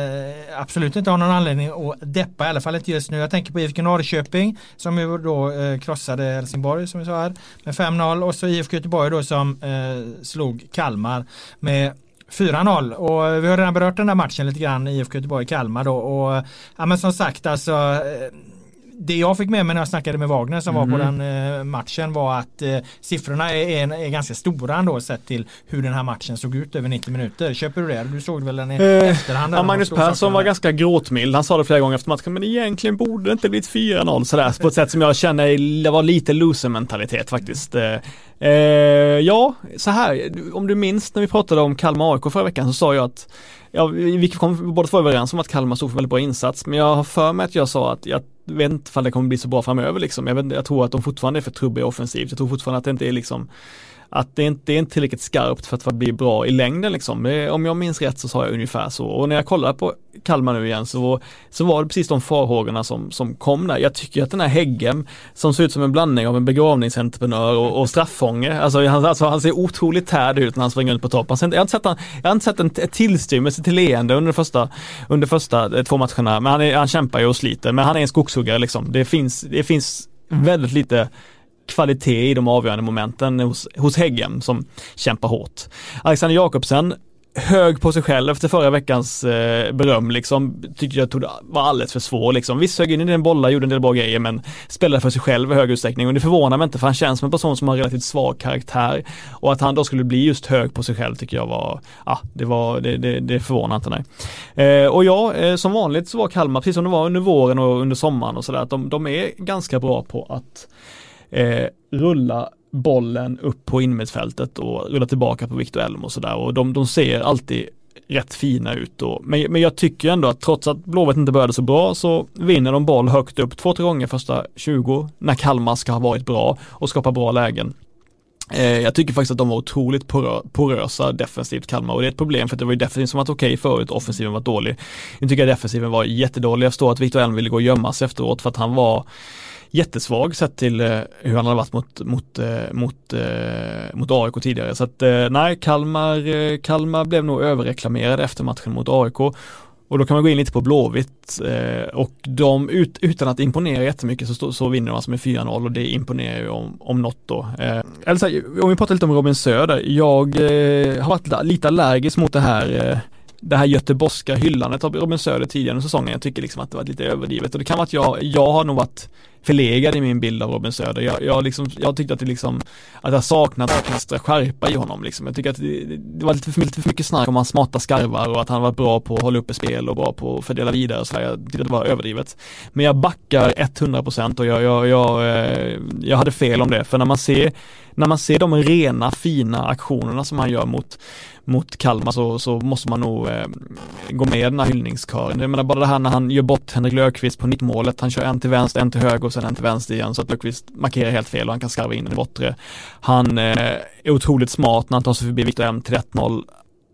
eh, absolut inte har någon anledning att deppa, i alla fall inte just nu. Jag tänker på I F K Norrköping som ju då eh, krossade Helsingborg som vi sa här med fem noll och så I F K Göteborg då som eh, slog Kalmar med fyra noll och vi har redan berört den här matchen lite grann I F K Göteborg-Kalmar då och ja men som sagt alltså eh, det jag fick med mig när jag snackade med Wagner som mm. var på den eh, matchen var att eh, siffrorna är, är, är ganska stora ändå sett till hur den här matchen såg ut över nittio minuter. Köper du det? Du såg väl den i eh, efterhand? Ja, Magnus Persson var ganska gråtmild. Han sa det flera gånger efter matchen, men egentligen borde det inte blivit fyra noll sådär, på ett sätt som jag känner det var lite loser-mentalitet faktiskt. Eh, eh, ja, så här, om du minns när vi pratade om Kalmar A I K förra veckan så sa jag att ja, vi kom båda två överens om att Kalmar stod för väldigt bra insats, men jag har för mig att jag sa att jag vet inte ifall det kommer bli så bra framöver liksom. Jag, vet, jag tror att de fortfarande är för trubbiga offensivt. Jag tror fortfarande att det inte är liksom att det inte är tillräckligt skarpt för att bli bra i längden liksom. Om jag minns rätt så sa jag ungefär så. Och när jag kollar på Kalmar nu igen så, så var det precis de farhågorna som, som kom där. Jag tycker att den här Häggen som ser ut som en blandning av en begravningsentreprenör och, och strafffånge. Alltså han, alltså han ser otroligt tärd ut när han springer ut på topp. Jag har inte sett, han, jag har inte sett en ett tillstymmelse till leende under första, under första två matcherna. Men han, är, han kämpar ju och sliter. Men han är en skogshuggare liksom. Det finns, det finns väldigt lite kvalitet i de avgörande momenten hos, hos Häggen som kämpar hårt. Alexander Jakobsen, hög på sig själv efter förra veckans eh, beröm liksom, tyckte jag tog, var alldeles för svår liksom. Visst hög in i den bollar, gjorde en del bra grejer men spelade för sig själv i hög utsträckning och det förvånar mig inte för han känns som en person som har relativt svag karaktär och att han då skulle bli just hög på sig själv tycker jag var, ja det var det, det, det förvånar inte mig. Eh, och ja, eh, som vanligt så var Kalmar precis som det var under våren och under sommaren och sådär att de, de är ganska bra på att Eh, rulla bollen upp på innermittfältet och rulla tillbaka på Victor Elm och sådär och de, de ser alltid rätt fina ut och, men, men jag tycker ändå att trots att Blåvitt inte började så bra så vinner de boll högt upp två, tre gånger första tjugo när Kalmar ska ha varit bra och skapa bra lägen. Eh, jag tycker faktiskt att de var otroligt porö- porösa defensivt Kalmar och det är ett problem för att det var ju defensivt som var okej okay förut, offensiven var dålig. Jag tycker att defensiven var jättedålig. Jag förstår att Victor Elm ville gå och gömma sig efteråt för att han var jättesvag sett till eh, hur han hade varit mot, mot, eh, mot, eh, mot A I K tidigare. Så att eh, nej, Kalmar, eh, Kalmar blev nog överreklamerade efter matchen mot A I K. Och då kan man gå in lite på Blåvitt eh, och de ut, utan att imponera jättemycket så, stå, så vinner de alltså med fyra noll och det imponerar ju om, om något då. Eh, eller så här, om vi pratar lite om Robin Söder, jag eh, har varit lite allergisk mot det här eh, det här göteborgska hyllandet av Robin Söder tidigare under säsongen. Jag tycker liksom att det var lite överdrivet och det kan vara att jag, jag har nog varit förlegad i min bild av Robin Söder. Jag, jag, liksom, jag tyckte att det liksom att jag saknat extra skärpa i honom liksom. Jag tycker att det, det var lite för, lite för mycket snack om hans smarta skarvar och att han var bra på att hålla uppe spel och bra på att fördela vidare och så där. Jag tyckte att det var överdrivet. Men jag backar hundra procent och jag, jag, jag, jag hade fel om det. För när man ser när man ser de rena fina aktionerna som han gör mot mot Kalmar så, så måste man nog eh, gå med den här hyllningskören. Jag menar bara det här när han gör bort Henrik Löfqvist på nittmålet. Han kör en till vänster, en till höger och sen en till vänster igen så att Löfqvist markerar helt fel och han kan skarva in den i bortre. Han eh, är otroligt smart när han tar sig förbi Victor M till ett noll.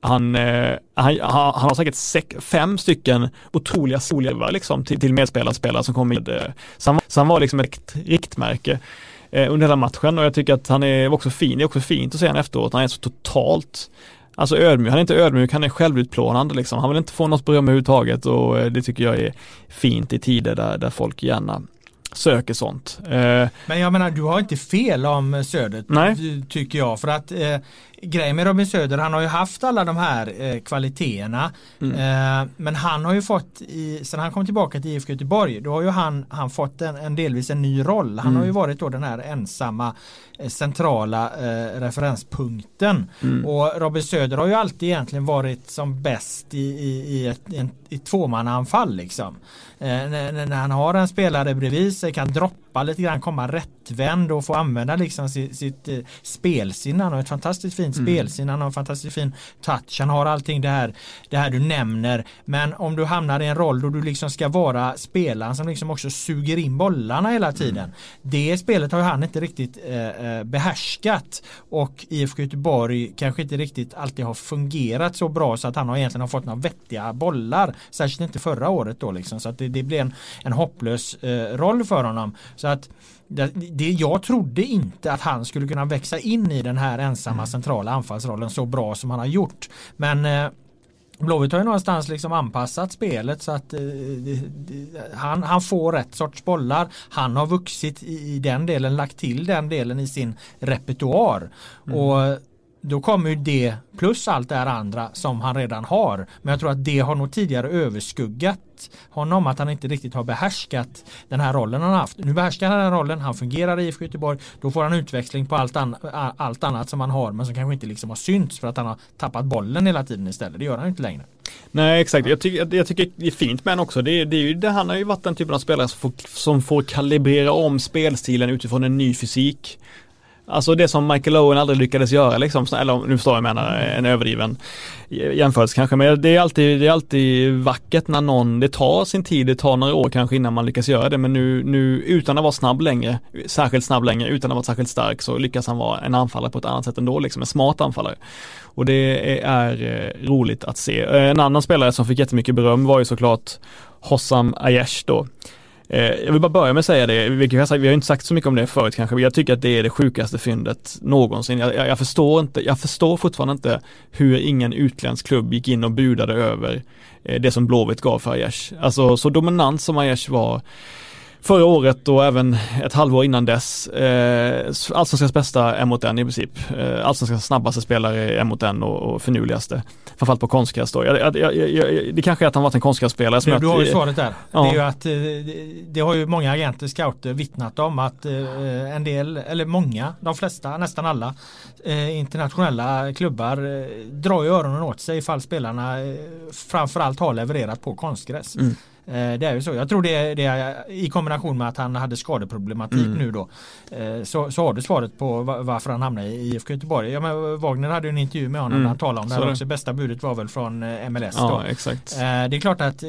Han, eh, han, han har säkert sex, fem stycken otroliga solgivare liksom, till, till medspelare spelare som kom med. Eh, så, han, så han var liksom ett riktmärke eh, under hela matchen, och jag tycker att han är också fin. Det är också fint att se han efteråt. Han är så totalt alltså ödmjuk. Han är inte ödmjuk, han är självutplånande liksom. Han vill inte få något beröm överhuvudtaget, och eh, det tycker jag är fint i tider där, där folk gärna söker sånt. Eh, Men jag menar, du har inte fel om Söder, nej. tycker jag, för att eh, grejen med Robin Söder, han har ju haft alla de här eh, kvaliteterna, mm. eh, men han har ju fått i, sen han kom tillbaka till I F K Göteborg, då har ju han, han fått en, en delvis en ny roll. Han mm. har ju varit då den här ensamma eh, centrala eh, referenspunkten, mm. och Robin Söder har ju alltid egentligen varit som bäst i, i, i ett en, i tvåmannaanfall liksom. Eh, när, när han har en spelare bredvid sig, kan droppa lite grann, komma rättvänd och få använda liksom sitt, sitt eh, spelsinne. Han har ett fantastiskt fint mm. spelsinne, han har en fantastiskt fin touch, han har allting det här, det här du nämner. Men om du hamnar i en roll då du liksom ska vara spelaren som liksom också suger in bollarna hela tiden, mm. det spelet har han inte riktigt eh, behärskat, och I F K Göteborg kanske inte riktigt alltid har fungerat så bra så att han har egentligen har fått några vettiga bollar, särskilt inte förra året då liksom, så att det, det blir en, en hopplös eh, roll för honom. Så att det, det, jag trodde inte att han skulle kunna växa in i den här ensamma mm. centrala anfallsrollen så bra som han har gjort. Men eh, Blåvitt har ju någonstans liksom anpassat spelet så att eh, det, det, han, han får rätt sorts bollar. Han har vuxit i, i den delen, lagt till den delen i sin repertoar. Mm. Och då kommer ju det plus allt det här andra som han redan har. Men jag tror att det har nog tidigare överskuggat honom, att han inte riktigt har behärskat den här rollen han har haft. Nu behärskar han den här rollen, han fungerar i I F K Göteborg, då får han utväxling på allt, an- allt annat som han har, men som kanske inte liksom har synts för att han har tappat bollen hela tiden istället. Det gör han inte längre. Nej, exakt. Jag tycker, jag tycker det är fint med han också. Det, det är ju, det, han har ju varit den typen av spelare som får, som får kalibrera om spelstilen utifrån en ny fysik. Alltså det som Michael Owen aldrig lyckades göra liksom, eller nu förstår jag menar en överdriven jämförelse kanske, men det är alltid det är alltid vackert när någon, det tar sin tid, det tar några år kanske innan man lyckas göra det, men nu, nu utan att vara snabb längre, särskilt snabb längre, utan att vara särskilt stark, så lyckas han vara en anfallare på ett annat sätt ändå, liksom en smart anfallare, och det är, är roligt att se. En annan spelare som fick jättemycket beröm var ju såklart Hossam Aiesh då. Jag vill bara börja med att säga det, vilket jag sagt, vi har inte sagt så mycket om det förut kanske, men jag tycker att det är det sjukaste fyndet någonsin. Jag, jag, jag, förstår inte, jag förstår fortfarande inte hur ingen utländsk klubb gick in och budade över det som Blåvitt gav för Aiesh. Alltså så dominant som Aiesh var förra året och även ett halvår innan dess. Eh, Allsvenskans bästa är mot en i princip. Eh, Allsvenskans snabbaste spelare är mot en och, och förnuligaste. Framförallt på konstgräs då. Jag, jag, jag, jag, det kanske är att han varit en konstgrässpelare. Du, du har ju svaret där. Ja. Det är ju att det, det har ju många agenter, scouter vittnat om att eh, en del, eller många, de flesta, nästan alla eh, internationella klubbar eh, drar ju öronen åt sig ifall spelarna eh, framförallt har levererat på konstgräs. Mm. Det är ju så. Jag tror det är, det är i kombination med att han hade skadeproblematik mm. nu då. Så, så har du svaret på varför han hamnade i I F K Göteborg. Ja, men Wagner hade ju en intervju med honom mm. när han talade om det här också. Bästa budet var väl från M L S då. Ja, exakt. Det är klart att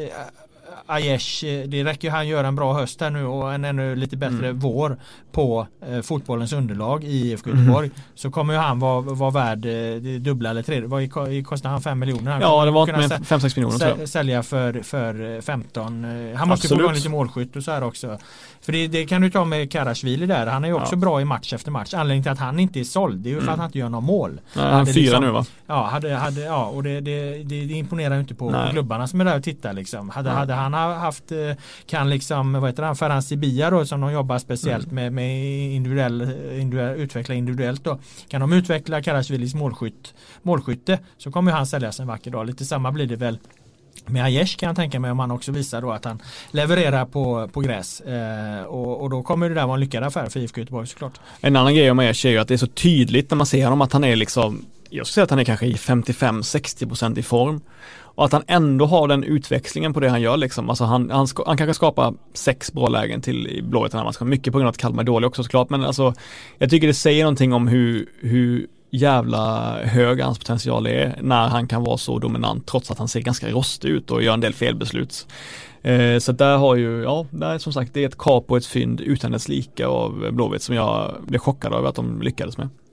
Aiesh, det räcker ju han göra en bra höst här nu och en ännu lite bättre mm. vår på eh, fotbollens underlag i I F K Göteborg, mm. så kommer ju han vara, vara värd eh, dubbla eller tre. Vad kostar han? fem miljoner? Han ja, det var med fem sex miljoner tror jag. Sälja för, för femton. Han måste få lite målskytt och så här också. För det, det kan du ta med Karasvili där. Han är ju också ja. bra i match efter match. Anledningen till att han inte är såld, det är ju för mm. att han inte gör någon mål. Nej, han fyra liksom, nu va? Ja, hade, hade, ja och det, det, det, det imponerar ju inte på Nej. klubbarna som är där och tittar liksom. Hade, hade han haft, kan liksom, vad heter han, Ferhan Sibia då, som de jobbar speciellt mm. med, med individuell, individuell, utveckla individuellt då. Kan de utveckla Karasvilis målskytt, målskytte, så kommer ju han säljas en vacker dag. Lite samma blir det väl med Aiesh, kan jag tänka mig, om han också visar då att han levererar på, på gräs. Eh, och, och då kommer det där vara en lyckad affär för I F K Göteborg såklart. En annan grej om Aiesh är ju att det är så tydligt när man ser honom att han är liksom, jag skulle säga att han är kanske i femtiofem till sextio procent i form. Och att han ändå har den utväxlingen på det han gör liksom. Alltså han, han, ska, han kanske skapar sex bra lägen till Blåvitt den här matchen. Mycket på grund av att Kalmar är dålig också såklart. Men alltså, jag tycker det säger någonting om hur, hur jävla hög hans potential är när han kan vara så dominant trots att han ser ganska rostig ut och gör en del felbeslut. Eh, så där har ju, ja, där som sagt, det är ett kap och ett fynd utan dess lika av Blåvitt som jag blev chockad av att de lyckades med.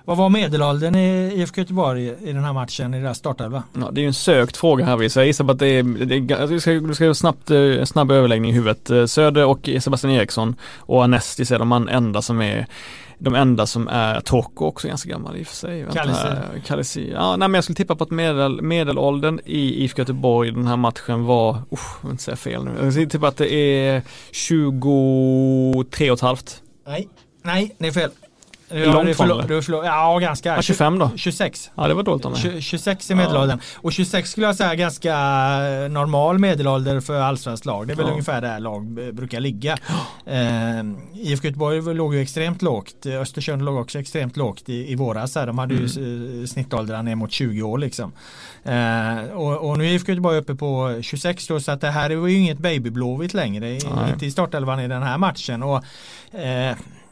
Vad var medelåldern i I F K Göteborg i den här matchen i deras startelva? Ja, det är ju en sökt fråga här. Vi säger på att det är, det är vi ska, vi ska snabbt en snabb överläggning i huvudet. Söder och Sebastian Eriksson och Anestis är de enda som är de enda som är Toko också ganska gammal i och för sig. Kalisi. Ja, nej, men jag skulle tippa på att medel, medelåldern i I F K Göteborg den här matchen var, uh, jag vill inte säga fel nu. Jag skulle tippa att det är tjugotre och ett halvt. Nej, nej, det är fel. Det är långt från det. Förlor, ja, ganska. Ja, tjugofem då? tjugosex. Ja, det var dåligt om det. tjugosex i medelåldern. Ja. Och tjugosex skulle jag säga ganska normal medelålder för allsvenskt lag. Det är väl ja. ungefär där lag brukar ligga. Ja. Eh, I F K Göteborg låg ju extremt lågt. Östersund låg också extremt lågt i, i våras. Här. De hade mm. ju snittåldrar ner mot tjugo år liksom. Eh, och, och nu är I F K Göteborg uppe på tjugosex då, så att det här är ju inget babyblåvitt längre. Nej. Inte i startelvan i den här matchen. Och eh,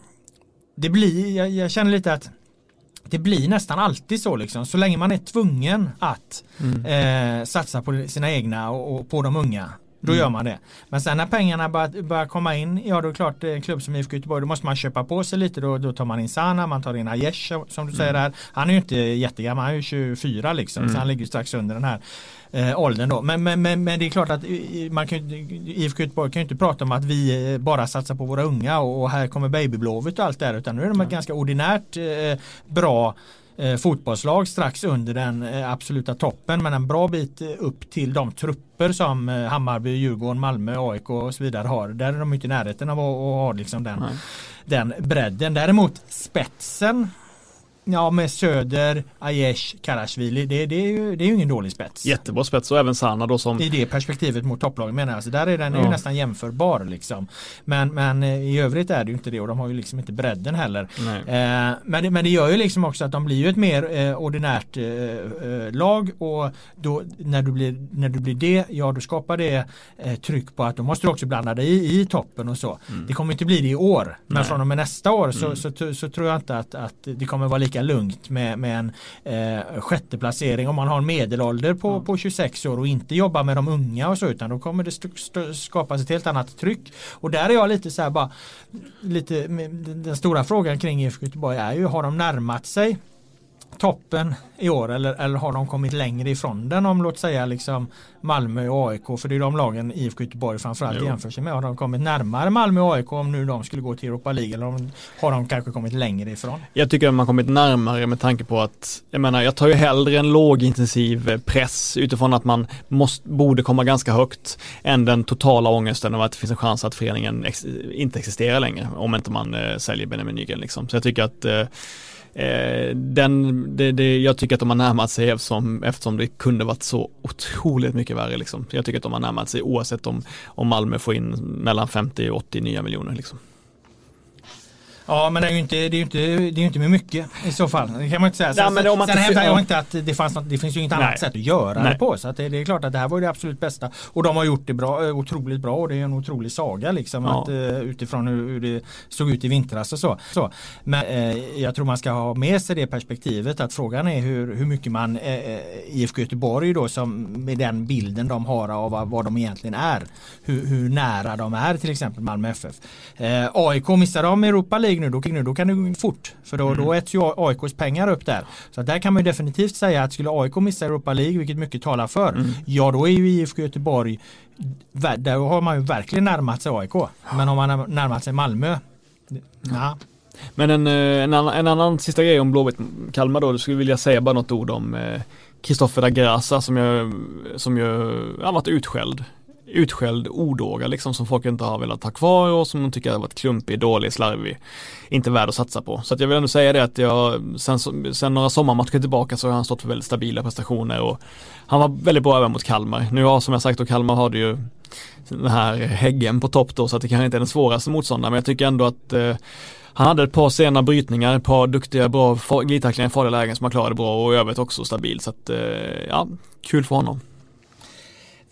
det blir, jag, jag känner lite att det blir nästan alltid så liksom, så länge man är tvungen att mm. eh, satsa på sina egna och, och på de unga, då mm. gör man det. Men sen när pengarna börjar, börjar komma in, ja då är det klart, en klubb som I F K Göteborg, då måste man köpa på sig lite, då, då tar man in Sana, man tar in Aiesh som du säger där. Han är ju inte jättegammal, han är ju tjugofyra liksom, mm. så han ligger strax under den här eh, åldern då. Men, men, men, men det är klart att man kan, I F K Göteborg kan ju inte prata om att vi bara satsar på våra unga och, och här kommer babyblåvitt och allt där, utan nu är de ett ganska ordinärt eh, bra Eh, fotbollslag strax under den eh, absoluta toppen, men en bra bit eh, upp till de trupper som eh, Hammarby, Djurgården, Malmö, A I K och så vidare har. Där är de inte i närheten av att ha liksom den, den bredden. Däremot spetsen, ja, med Söder, Aiesh, Karasvili, det, det, är ju, det är ju ingen dålig spets. Jättebra spets, och även Sana då som... I det perspektivet mot topplagen menar jag. Alltså där är den ja. ju nästan jämförbar liksom. Men, men i övrigt är det ju inte det, och de har ju liksom inte bredden heller. Eh, men, det, men det gör ju liksom också att de blir ju ett mer eh, ordinärt eh, lag, och då när du, blir, när du blir det, ja då skapar det eh, tryck på att då måste du också blanda dig i, i toppen och så. Mm. Det kommer inte bli det i år, men Nej. från och med nästa år så, mm. så, så, så tror jag inte att, att det kommer vara lika lugnt med, med en eh, sjätte placering om man har en medelålder på, mm. på tjugosex år och inte jobbar med de unga och så, utan då kommer det st- st- skapas ett helt annat tryck. Och där är jag lite så här bara lite, den stora frågan kring I F K Göteborg är ju, har de närmat sig toppen i år, eller, eller har de kommit längre ifrån den, om låt säga liksom Malmö och A I K, för det är de lagen I F K Göteborg framförallt jämför sig med. Har de kommit närmare Malmö och A I K om nu de skulle gå till Europa League, eller har de kanske kommit längre ifrån? Jag tycker att man kommit närmare med tanke på att, jag menar, jag tar ju hellre en lågintensiv press utifrån att man måste, borde komma ganska högt, än den totala ångesten av att det finns en chans att föreningen ex, inte existerar längre om inte man eh, säljer Benjamin Nygren liksom. Så jag tycker att eh, Den, det, det, jag tycker att de har närmat sig eftersom, eftersom det kunde varit så otroligt mycket värre liksom. Jag tycker att de har närmat sig oavsett om, om Malmö får in mellan femtio och åttio nya miljoner liksom. Ja, men det är ju inte, det är ju inte, det är inte med mycket i så fall. Det kan man inte säga. Sen, ja, men sen hävdar jag inte att det, fanns något, det finns ju inget annat Nej. sätt att göra Nej. det på. Så att det, det är klart att det här var det absolut bästa. Och de har gjort det bra, otroligt bra, och det är en otrolig saga liksom, ja. att, uh, utifrån hur, hur det såg ut i vintras och så. så. Men uh, jag tror man ska ha med sig det perspektivet, att frågan är hur, hur mycket man uh, I F K Göteborg då, som med den bilden de har av vad, vad de egentligen är, hur, hur nära de är till exempel Malmö F F. Uh, A I K missar de Europa League nu, då, då kan det gå fort, för då, mm. då äts ju A I K:s pengar upp där. Så där kan man ju definitivt säga att skulle A I K missa Europa League, vilket mycket talar för, mm. ja då är ju I F K Göteborg, där har man ju verkligen närmat sig A I K. Men har man närmat sig Malmö, ja. Men en, en, annan, en annan sista grej om Blåvitt Kalmar då, du skulle vilja säga bara något ord om Kristoffer da Grasa, som ju som ju har varit utskälld. utskälld odåga liksom, som folk inte har velat ha kvar och som de tycker har varit klumpig, dålig, slarvig, inte värd att satsa på. Så att jag vill ändå säga det att jag sen, sen några sommarmatcher tillbaka så har han stått för väldigt stabila prestationer, och han var väldigt bra även mot Kalmar. Nu har, som jag sagt, och Kalmar har det ju den här Häggen på topp då, så att det kanske inte är den svåraste motståndaren, men jag tycker ändå att eh, han hade ett par sena brytningar, ett par duktiga, bra glidtacklingar i farliga lägen som han klarade bra, och i övrigt också stabil, så att eh, ja, kul för honom.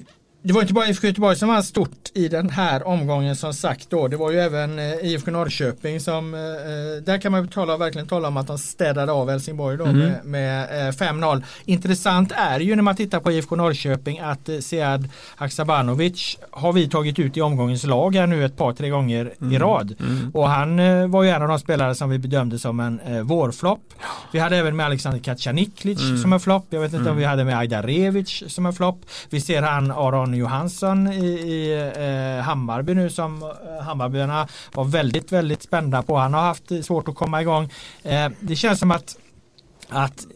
Det var inte bara I F K Göteborg som var stort i den här omgången som sagt då. Det var ju även I F K Norrköping som, eh, där kan man tala, verkligen tala om att de städade av Helsingborg då mm. med, med eh, fem noll. Intressant är ju när man tittar på I F K Norrköping att eh, Sead Haksabanovic har vi tagit ut i omgångens lag här nu ett par, tre gånger mm. i rad. Mm. Och han eh, var ju en av de spelare som vi bedömde som en eh, vårflopp. Vi hade även med Alexander Kacaniklic mm. som en flopp. Jag vet inte mm. om vi hade med Ajdarevic som en flopp. Vi ser han Aron Johansson i, i eh, Hammarby nu som eh, Hammarbyarna var väldigt, väldigt spända på. Han har haft svårt att komma igång. Eh, det känns som att, att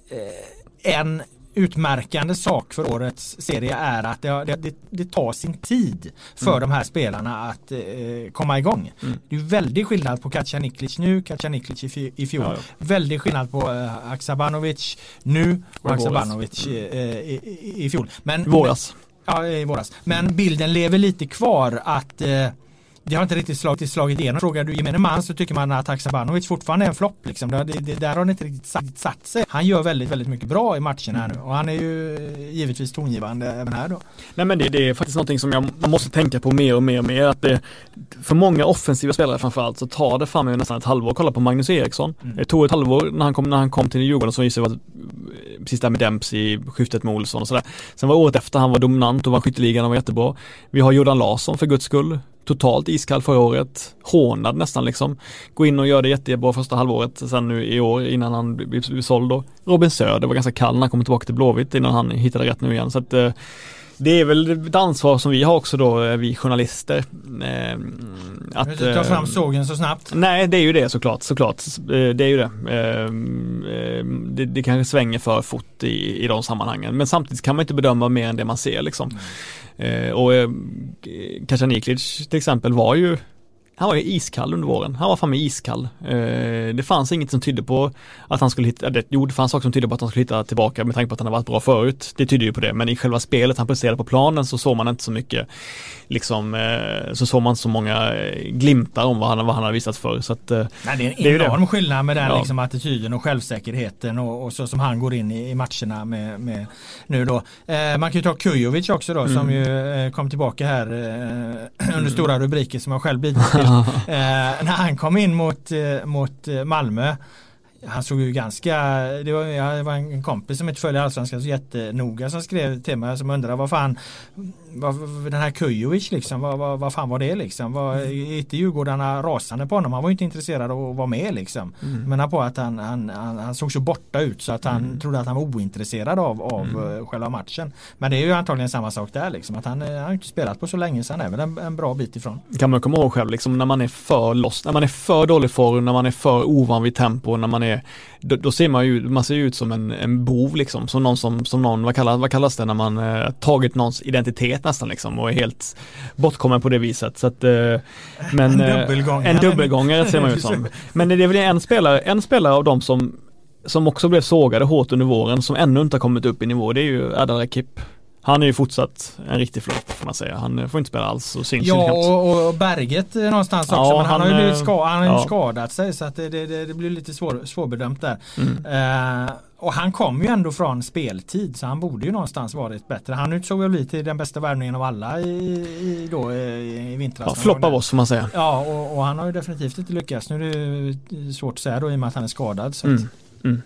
eh, en utmärkande sak för årets serie är att det, det, det tar sin tid för mm. de här spelarna att eh, komma igång. Mm. Det är väldigt skillnad på Kacaniklic nu, Kacaniklic i, i fjol. Ja, ja. Väldigt skillnad på eh, Haksabanovic nu och Haksabanovic mm. eh, i, i, i fjol. Men, våras. Men, ja, i våras. Men bilden lever lite kvar att eh, det har inte riktigt slagit, slagit igenom. Frågar du gemene man så tycker man att Haksabanovic fortfarande är en flopp. Liksom. Det, det, där har han inte riktigt satt, satt sig. Han gör väldigt, väldigt mycket bra i matchen här nu. Och han är ju givetvis tongivande även här då. Nej, men det, det är faktiskt någonting som jag måste tänka på mer och mer och mer. Att det, för många offensiva spelare framförallt så tar det fan mig nästan ett halvår. Kolla på Magnus Eriksson. Mm. Det tog ett halvår när han kom, när han kom till Djurgården så visade det var precis där med Dempsey, skiftet med Olsson och sådär. Sen var året efter han var dominant och var skytteligan och var jättebra. Vi har Jordan Larsson för guds skull. Totalt iskall förra året, hånad nästan liksom. Gå in och gör det jättebra första halvåret sen nu i år innan han blev såld då. Robin Söder var ganska kall när han kom tillbaka till Blåvitt innan han hittade rätt nu igen. Så att eh, det är väl ett ansvar som vi har också då, vi journalister. Eh, att ta fram sågen så snabbt. Nej, det är ju det såklart. såklart. Det är ju det. Eh, det. Det kanske svänger för fort i, i de sammanhangen. Men samtidigt kan man inte bedöma mer än det man ser liksom. Mm. Eh, och eh, Kacaniklic till exempel var ju han var ju iskall under våren. Han var fan med iskall. Eh, det fanns inget som tydde på att han skulle hitta, det, jo det fanns saker som tydde på att han skulle hitta tillbaka med tanke på att han har varit bra förut. Det tyder ju på det. Men i själva spelet han presterade på planen så såg man inte så mycket liksom, eh, så såg man inte så många glimtar om vad han, vad han har visat för. Så att, eh, Nej, det är en det är enorm det. skillnad med den ja. liksom, attityden och självsäkerheten och, och så som han går in i, i matcherna med, med nu då. Eh, man kan ju ta Kujovic också då mm. som ju eh, kom tillbaka här eh, under stora rubriker som jag själv bidrar till. eh, när han kom in mot, eh, mot Malmö, han såg ju ganska, det var, jag var en kompis som inte följer allsvenskan så jättenoga som skrev till mig som undrade vad fan vad, den här Kujovic liksom, vad, vad, vad fan var det liksom, var inte Djurgårdarna rasande på honom, han var ju inte intresserad av att vara med liksom, mm. men på att han, han, han, han såg så borta ut så att han mm. trodde att han var ointresserad av, av mm. själva matchen, men det är ju antagligen samma sak där liksom, att han, han har inte spelat på så länge så han är väl en, en bra bit ifrån. Kan man komma ihåg själv liksom, när man är för lost, när man är för dålig form, när man är för ovan vid tempo, när man är Då, då ser man ju, man ser ut som en, en bov liksom, som någon som, som någon, vad kallas, vad kallas det när man eh, tagit någons identitet nästan liksom och är helt bortkommen på det viset. Så att, eh, men, en dubbelgångare. En dubbelgångare ser man ut som. Men det är väl en spelare, en spelare av dem som, som också blev sågade hårt under våren, som ännu inte har kommit upp i nivå, det är ju Erdal Rakip. Han är ju fortsatt en riktig flopp får man säga. Han får inte spela alls och syns ja, och, och Berget någonstans också. Ja, men han, han har ju blivit ska, han har ja. skadat sig så att det, det, det blir lite svår, svårbedömt där. Mm. Uh, och han kom ju ändå från speltid så han borde ju någonstans varit bättre. Han utsåg väl lite den bästa värvningen av alla i, i, då, i, i vintras. Ja, flopp av oss får man säga. Ja, och, och han har ju definitivt inte lyckats. Nu är det svårt att säga då i och med att han är skadad. Så mm. Mm.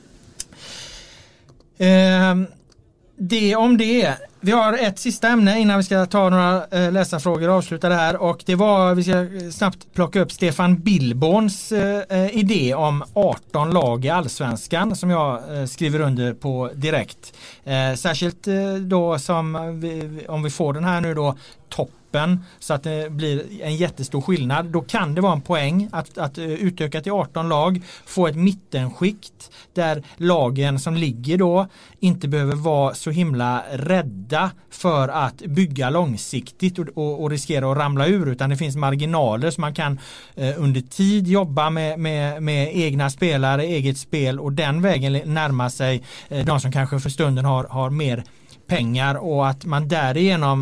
Uh, det om det. Vi har ett sista ämne innan vi ska ta några eh, läsarfrågor och avsluta det här. Och det var, vi ska snabbt plocka upp Stefan Billborns eh, idé om arton lag i Allsvenskan som jag eh, skriver under på direkt. Eh, särskilt eh, då som vi, om vi får den här nu då toppen så att det blir en jättestor skillnad. Då kan det vara en poäng att, att utöka till arton lag, få ett mittenskikt där lagen som ligger då inte behöver vara så himla rädda för att bygga långsiktigt och, och, och riskera att ramla ur, utan det finns marginaler så man kan eh, under tid jobba med, med, med egna spelare, eget spel och den vägen närma sig eh, de som kanske för stunden har, har mer pengar och att man därigenom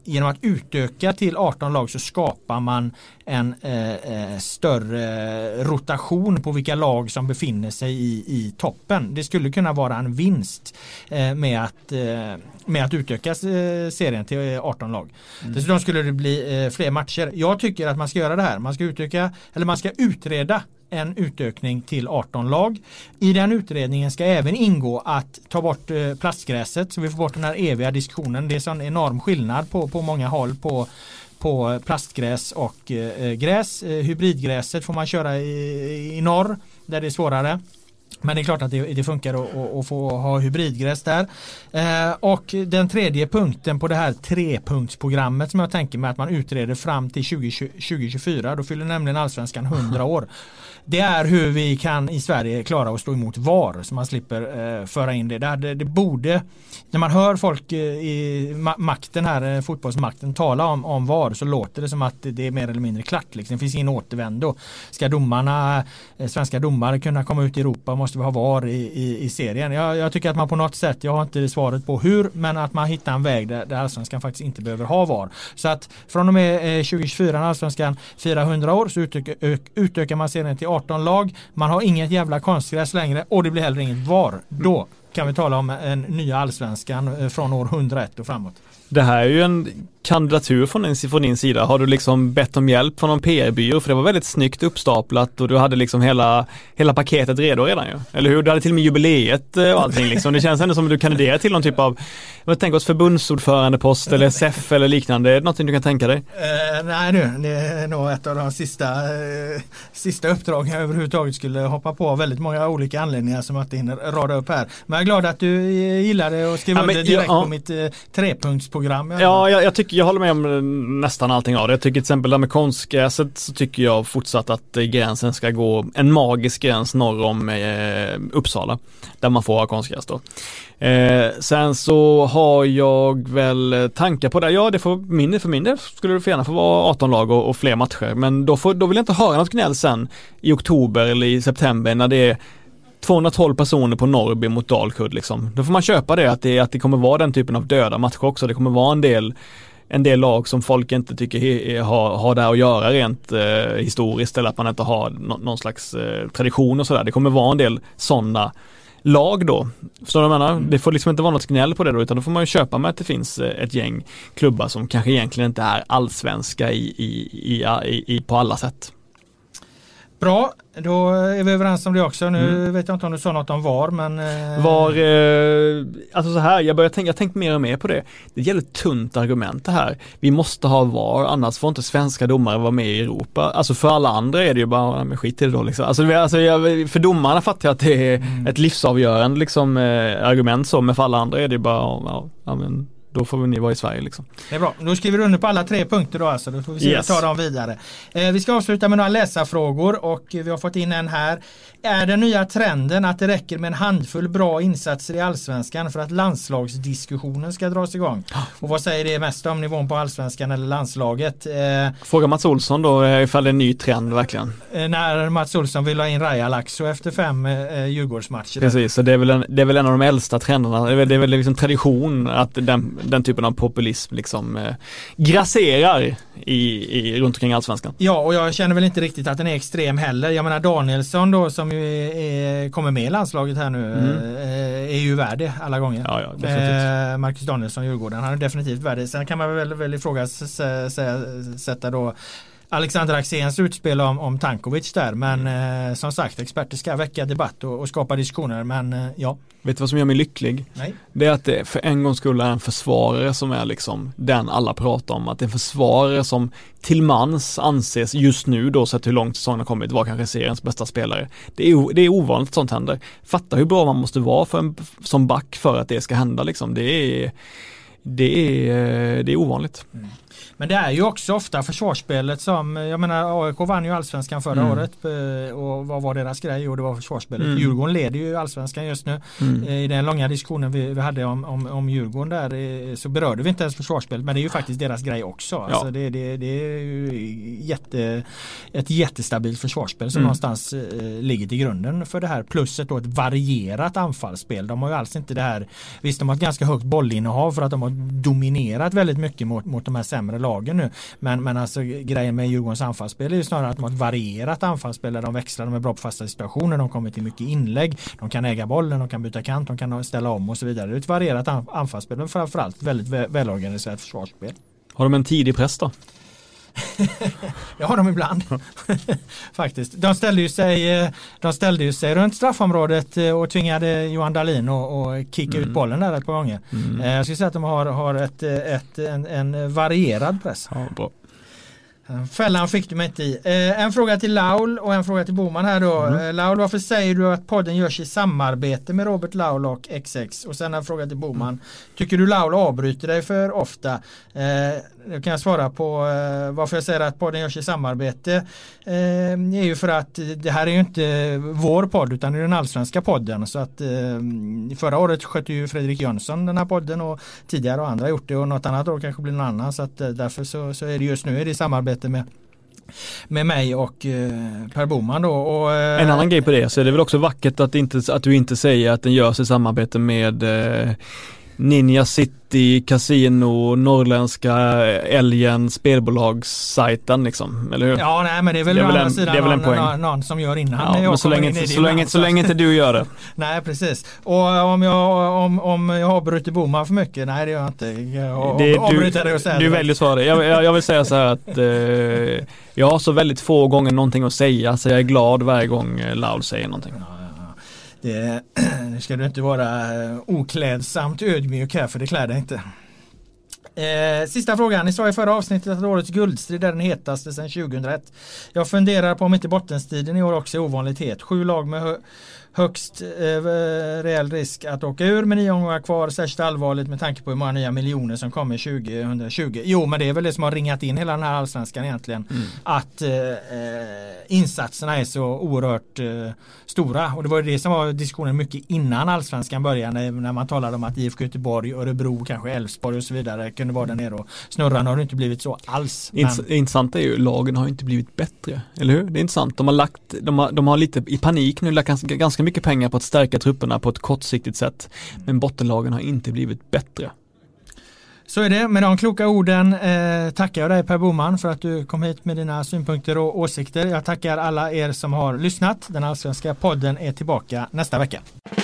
genom att utöka till arton lag så skapar man en eh, större rotation på vilka lag som befinner sig i, i toppen. Det skulle kunna vara en vinst eh, med, att, eh, med att utöka eh, serien till arton lag. Mm. Dessutom skulle det bli eh, fler matcher. Jag tycker att man ska göra det här. Man ska utöka, eller man ska utreda en utökning till arton lag. I den utredningen ska även ingå att ta bort eh, plastgräset så vi får bort den här eviga diskussionen. Det är sån enorm skillnad på, på många håll på på plastgräs och eh, gräs. Eh, hybridgräset får man köra i, i norr där det är svårare. Men det är klart att det, det funkar att, att få ha hybridgräs där. Eh, och den tredje punkten på det här trepunktsprogrammet som jag tänker mig att man utreder fram till tjugo tjugofyra, då fyller nämligen Allsvenskan hundra år. Det är hur vi kan i Sverige klara att stå emot V A R så man slipper eh, föra in det. Det, det borde, när man hör folk eh, i ma- makten här, eh, fotbollsmakten tala om, om V A R så låter det som att det är mer eller mindre klart. Liksom. Det finns ingen återvändo. Ska domarna, eh, svenska domare kunna komma ut i Europa måste vi ha V A R i, i, i serien. Jag, jag tycker att man på något sätt, jag har inte svaret på hur, men att man hittar en väg där, där Allsvenskan faktiskt inte behöver ha V A R. Så att från och med eh, tjugo tjugofyra när Allsvenskan firar hundra år så utökar, ök, utökar man serien till arton lag. Man har inget jävla konstgräs längre och det blir heller inget V A R. Då kan vi tala om en nya Allsvenskan från år hundraett och framåt. Det här är ju en kandidatur från din, från din sida. Har du liksom bett om hjälp från någon P R-byrå? För det var väldigt snyggt uppstaplat och du hade liksom hela, hela paketet redo redan ju. Eller hur? Du hade till och med jubileet och allting liksom. Det känns ändå som att du kandiderar till någon typ av, jag tänker oss förbundsordförandepost eller S E F eller liknande. Är det någonting du kan tänka dig? Uh, nej nu, det är nog ett av de sista, uh, sista uppdragen jag överhuvudtaget skulle hoppa på. Väldigt många olika anledningar som att hinner rada upp här. Men jag är glad att du gillade att skriva ja, under direkt ja, på mitt uh, trepunktsprogram. Ja, jag, jag tycker jag håller med om nästan allting av det. Jag tycker till exempel där med konstgräset så tycker jag fortsatt att gränsen ska gå en magisk gräns norr om eh, Uppsala där man får ha konstgräs då. Eh, sen så har jag väl tankar på det. Ja, det får mindre för mindre skulle det för gärna få vara arton lag och, och fler matcher. Men då, får, då vill jag inte höra något gnäll sen i oktober eller i september när det är tvåhundratolv personer på Norrby mot Dalkurd liksom. Då får man köpa det att, det att det kommer vara den typen av döda matcher också. Det kommer vara en del en del lag som folk inte tycker he, har, har där att göra rent eh, historiskt eller att man inte har no, någon slags eh, tradition och sådär. Det kommer vara en del sådana lag då. Förstår du vad jag menar? Det får liksom inte vara något gnäll på det då, utan då får man ju köpa med att det finns ett gäng klubbar som kanske egentligen inte är allsvenska i, i, i, i, i på alla sätt. Bra, då är vi överens om det också. Nu mm. vet jag inte om du sa något om V A R, men... Eh... Var, eh, alltså så här, jag börjar tänka, jag tänkt mer och mer på det. Det gäller ett tunt argument det här. Vi måste ha V A R, annars får inte svenska domare vara med i Europa. Alltså för alla andra är det ju bara med skit till det då liksom. Alltså, alltså jag, för domarna fattar jag att det är mm. ett livsavgörande liksom, eh, argument så, men för alla andra är det ju bara, ja, ja men... Då får vi ni vara i Sverige liksom. Det är bra. Då skriver du under på alla tre punkter då alltså. Då får vi se yes. ta dem vidare. Eh, vi ska avsluta med några läsarfrågor och vi har fått in en här. Är den nya trenden att det räcker med en handfull bra insatser i Allsvenskan för att landslagsdiskussionen ska dras igång? Och vad säger det mest om nivån på Allsvenskan eller landslaget? Eh, Fråga Mats Olsson då ifall det är en ny trend verkligen. Eh, när Mats Olsson vill ha in Rajalax och efter fem eh, Djurgårdsmatcher. Precis, så det är, väl en, det är väl en av de äldsta trenderna. Det är väl, det är väl liksom tradition att den den typen av populism liksom eh, grasserar i, i, runt omkring Allsvenskan. Ja, och jag känner väl inte riktigt att den är extrem heller. Jag menar Danielsson då som ju är, kommer med i landslaget här nu mm. eh, är ju värd det alla gånger. Ja, ja, definitivt. Eh, Marcus Danielsson, Djurgården, han är definitivt värd det. Sen kan man väl, väl ifrågasätta då Alexander Axéns utspel om, om Tankovic där, men eh, som sagt, experter ska väcka debatt och, och skapa diskussioner, men eh, ja. Vet du vad som gör mig lycklig? Nej. Det är att det för en gång skulle är en försvarare som är liksom den alla pratar om, att det är en försvarare som till mans anses just nu då, sett hur långt säsongen har kommit, var kanske seriens bästa spelare. Det är, det är ovanligt att sånt händer. Fatta hur bra man måste vara för en, som back för att det ska hända liksom. Det är Det är, det är ovanligt. Mm. Men det är ju också ofta försvarsspelet som, jag menar A I K vann ju allsvenskan förra mm. året och vad var deras grej? Jo, det var försvarsspelet. Mm. Djurgården leder ju allsvenskan just nu. Mm. I den långa diskussionen vi, vi hade om, om, om Djurgården där så berörde vi inte ens försvarsspelet, men det är ju faktiskt deras grej också. Ja. Alltså det, det, det är ju jätte, ett jättestabilt försvarsspel som mm. någonstans eh, ligger till grunden för det här. Plusset då ett varierat anfallsspel. De har ju alls inte det här, visst de har ett ganska högt bollinnehav för att de har dominerat väldigt mycket mot, mot de här sämre lagen nu. Men, men alltså grejen med Djurgårdens anfallsspel är ju snarare att de har ett varierat anfallsspel där de växlar, de är bra på fasta situationer, de kommer till mycket inlägg, de kan äga bollen, de kan byta kant, de kan ställa om och så vidare. Det är ett varierat anfallsspel men framförallt väldigt väl, välorganiserat försvarsspel. Har de en tidig press då? Jag har dem ibland faktiskt. De ställde ju sig de ställde ju sig runt straffområdet och tvingade Johan Dahlin att kicka mm. ut bollen där ett par gånger. Mm. Jag skulle säga att de har, har ett, ett, en, en varierad press. Ja, bra. Fällan fick du mig inte i. Eh, en fråga till Laul och en fråga till Boman här då. Mm. Eh, Laul, varför säger du att podden görs i samarbete med Robert Laul och X X? Och sen en fråga till Boman. Mm. Tycker du Laul avbryter dig för ofta? Eh, jag kan jag svara på eh, varför jag säger att podden görs i samarbete. Eh, är ju för att det här är ju inte vår podd utan det är den allsvenska podden. Så att eh, förra året skötte ju Fredrik Jönsson den här podden och tidigare och andra har gjort det och något annat år kanske blir någon annan. Så att eh, därför så, så är det just nu är det i samarbete med, med mig och eh, Per Boman då. Och, eh, en annan grej på det så är det väl också vackert att, inte, att du inte säger att den görs i samarbete med eh, Ninja City, Casino, Norrländska Älgen, spelbolagssajten liksom, eller hur? Ja, nej men det är väl, det är väl en, en, sidan det är väl en någon, poäng. Någon, någon som gör innan. Ja, men så länge, in så, länge, så länge inte du gör det. Nej, precis. Och om jag, om, om jag har brutit Boman för mycket, nej det gör jag inte. Jag, det, om, du det och säga du väljer svara. Jag, jag, jag vill säga så här att eh, jag har så väldigt få gånger någonting att säga så jag är glad varje gång Laul säger någonting. Ja. Det ska du inte vara oklädsamt ödmjuk här för det klär dig inte. Eh, sista frågan. Ni sa i förra avsnittet att årets guldstrid är den hetaste sedan tjugohundraett. Jag funderar på om inte bottenstriden i år också är ovanligt het. Sju lag med hö- högst eh, reell risk att åka ur med nio omgångar kvar. Särskilt allvarligt med tanke på hur många nya miljoner som kommer tjugohundratjugo. Jo, men det är väl det som har ringat in hela den här allsvenskan egentligen. Mm. Att eh, insatserna är så oerhört eh, stora. Och det var det som var diskussionen mycket innan allsvenskan började. När man talade om att I F K Göteborg, Örebro, kanske Elfsborg och så vidare kunde vara där nere. Och snurran har det inte blivit så alls. Men... Intressant är ju, lagen har inte blivit bättre. Eller hur? Det är intressant. De har lagt, de har, de har lite i panik nu lagt ganska, ganska mycket pengar på att stärka trupperna på ett kortsiktigt sätt. Men bottenlagen har inte blivit bättre. Så är det. Med de kloka orden eh, tackar jag dig Per Boman för att du kom hit med dina synpunkter och åsikter. Jag tackar alla er som har lyssnat. Den allsvenska podden är tillbaka nästa vecka.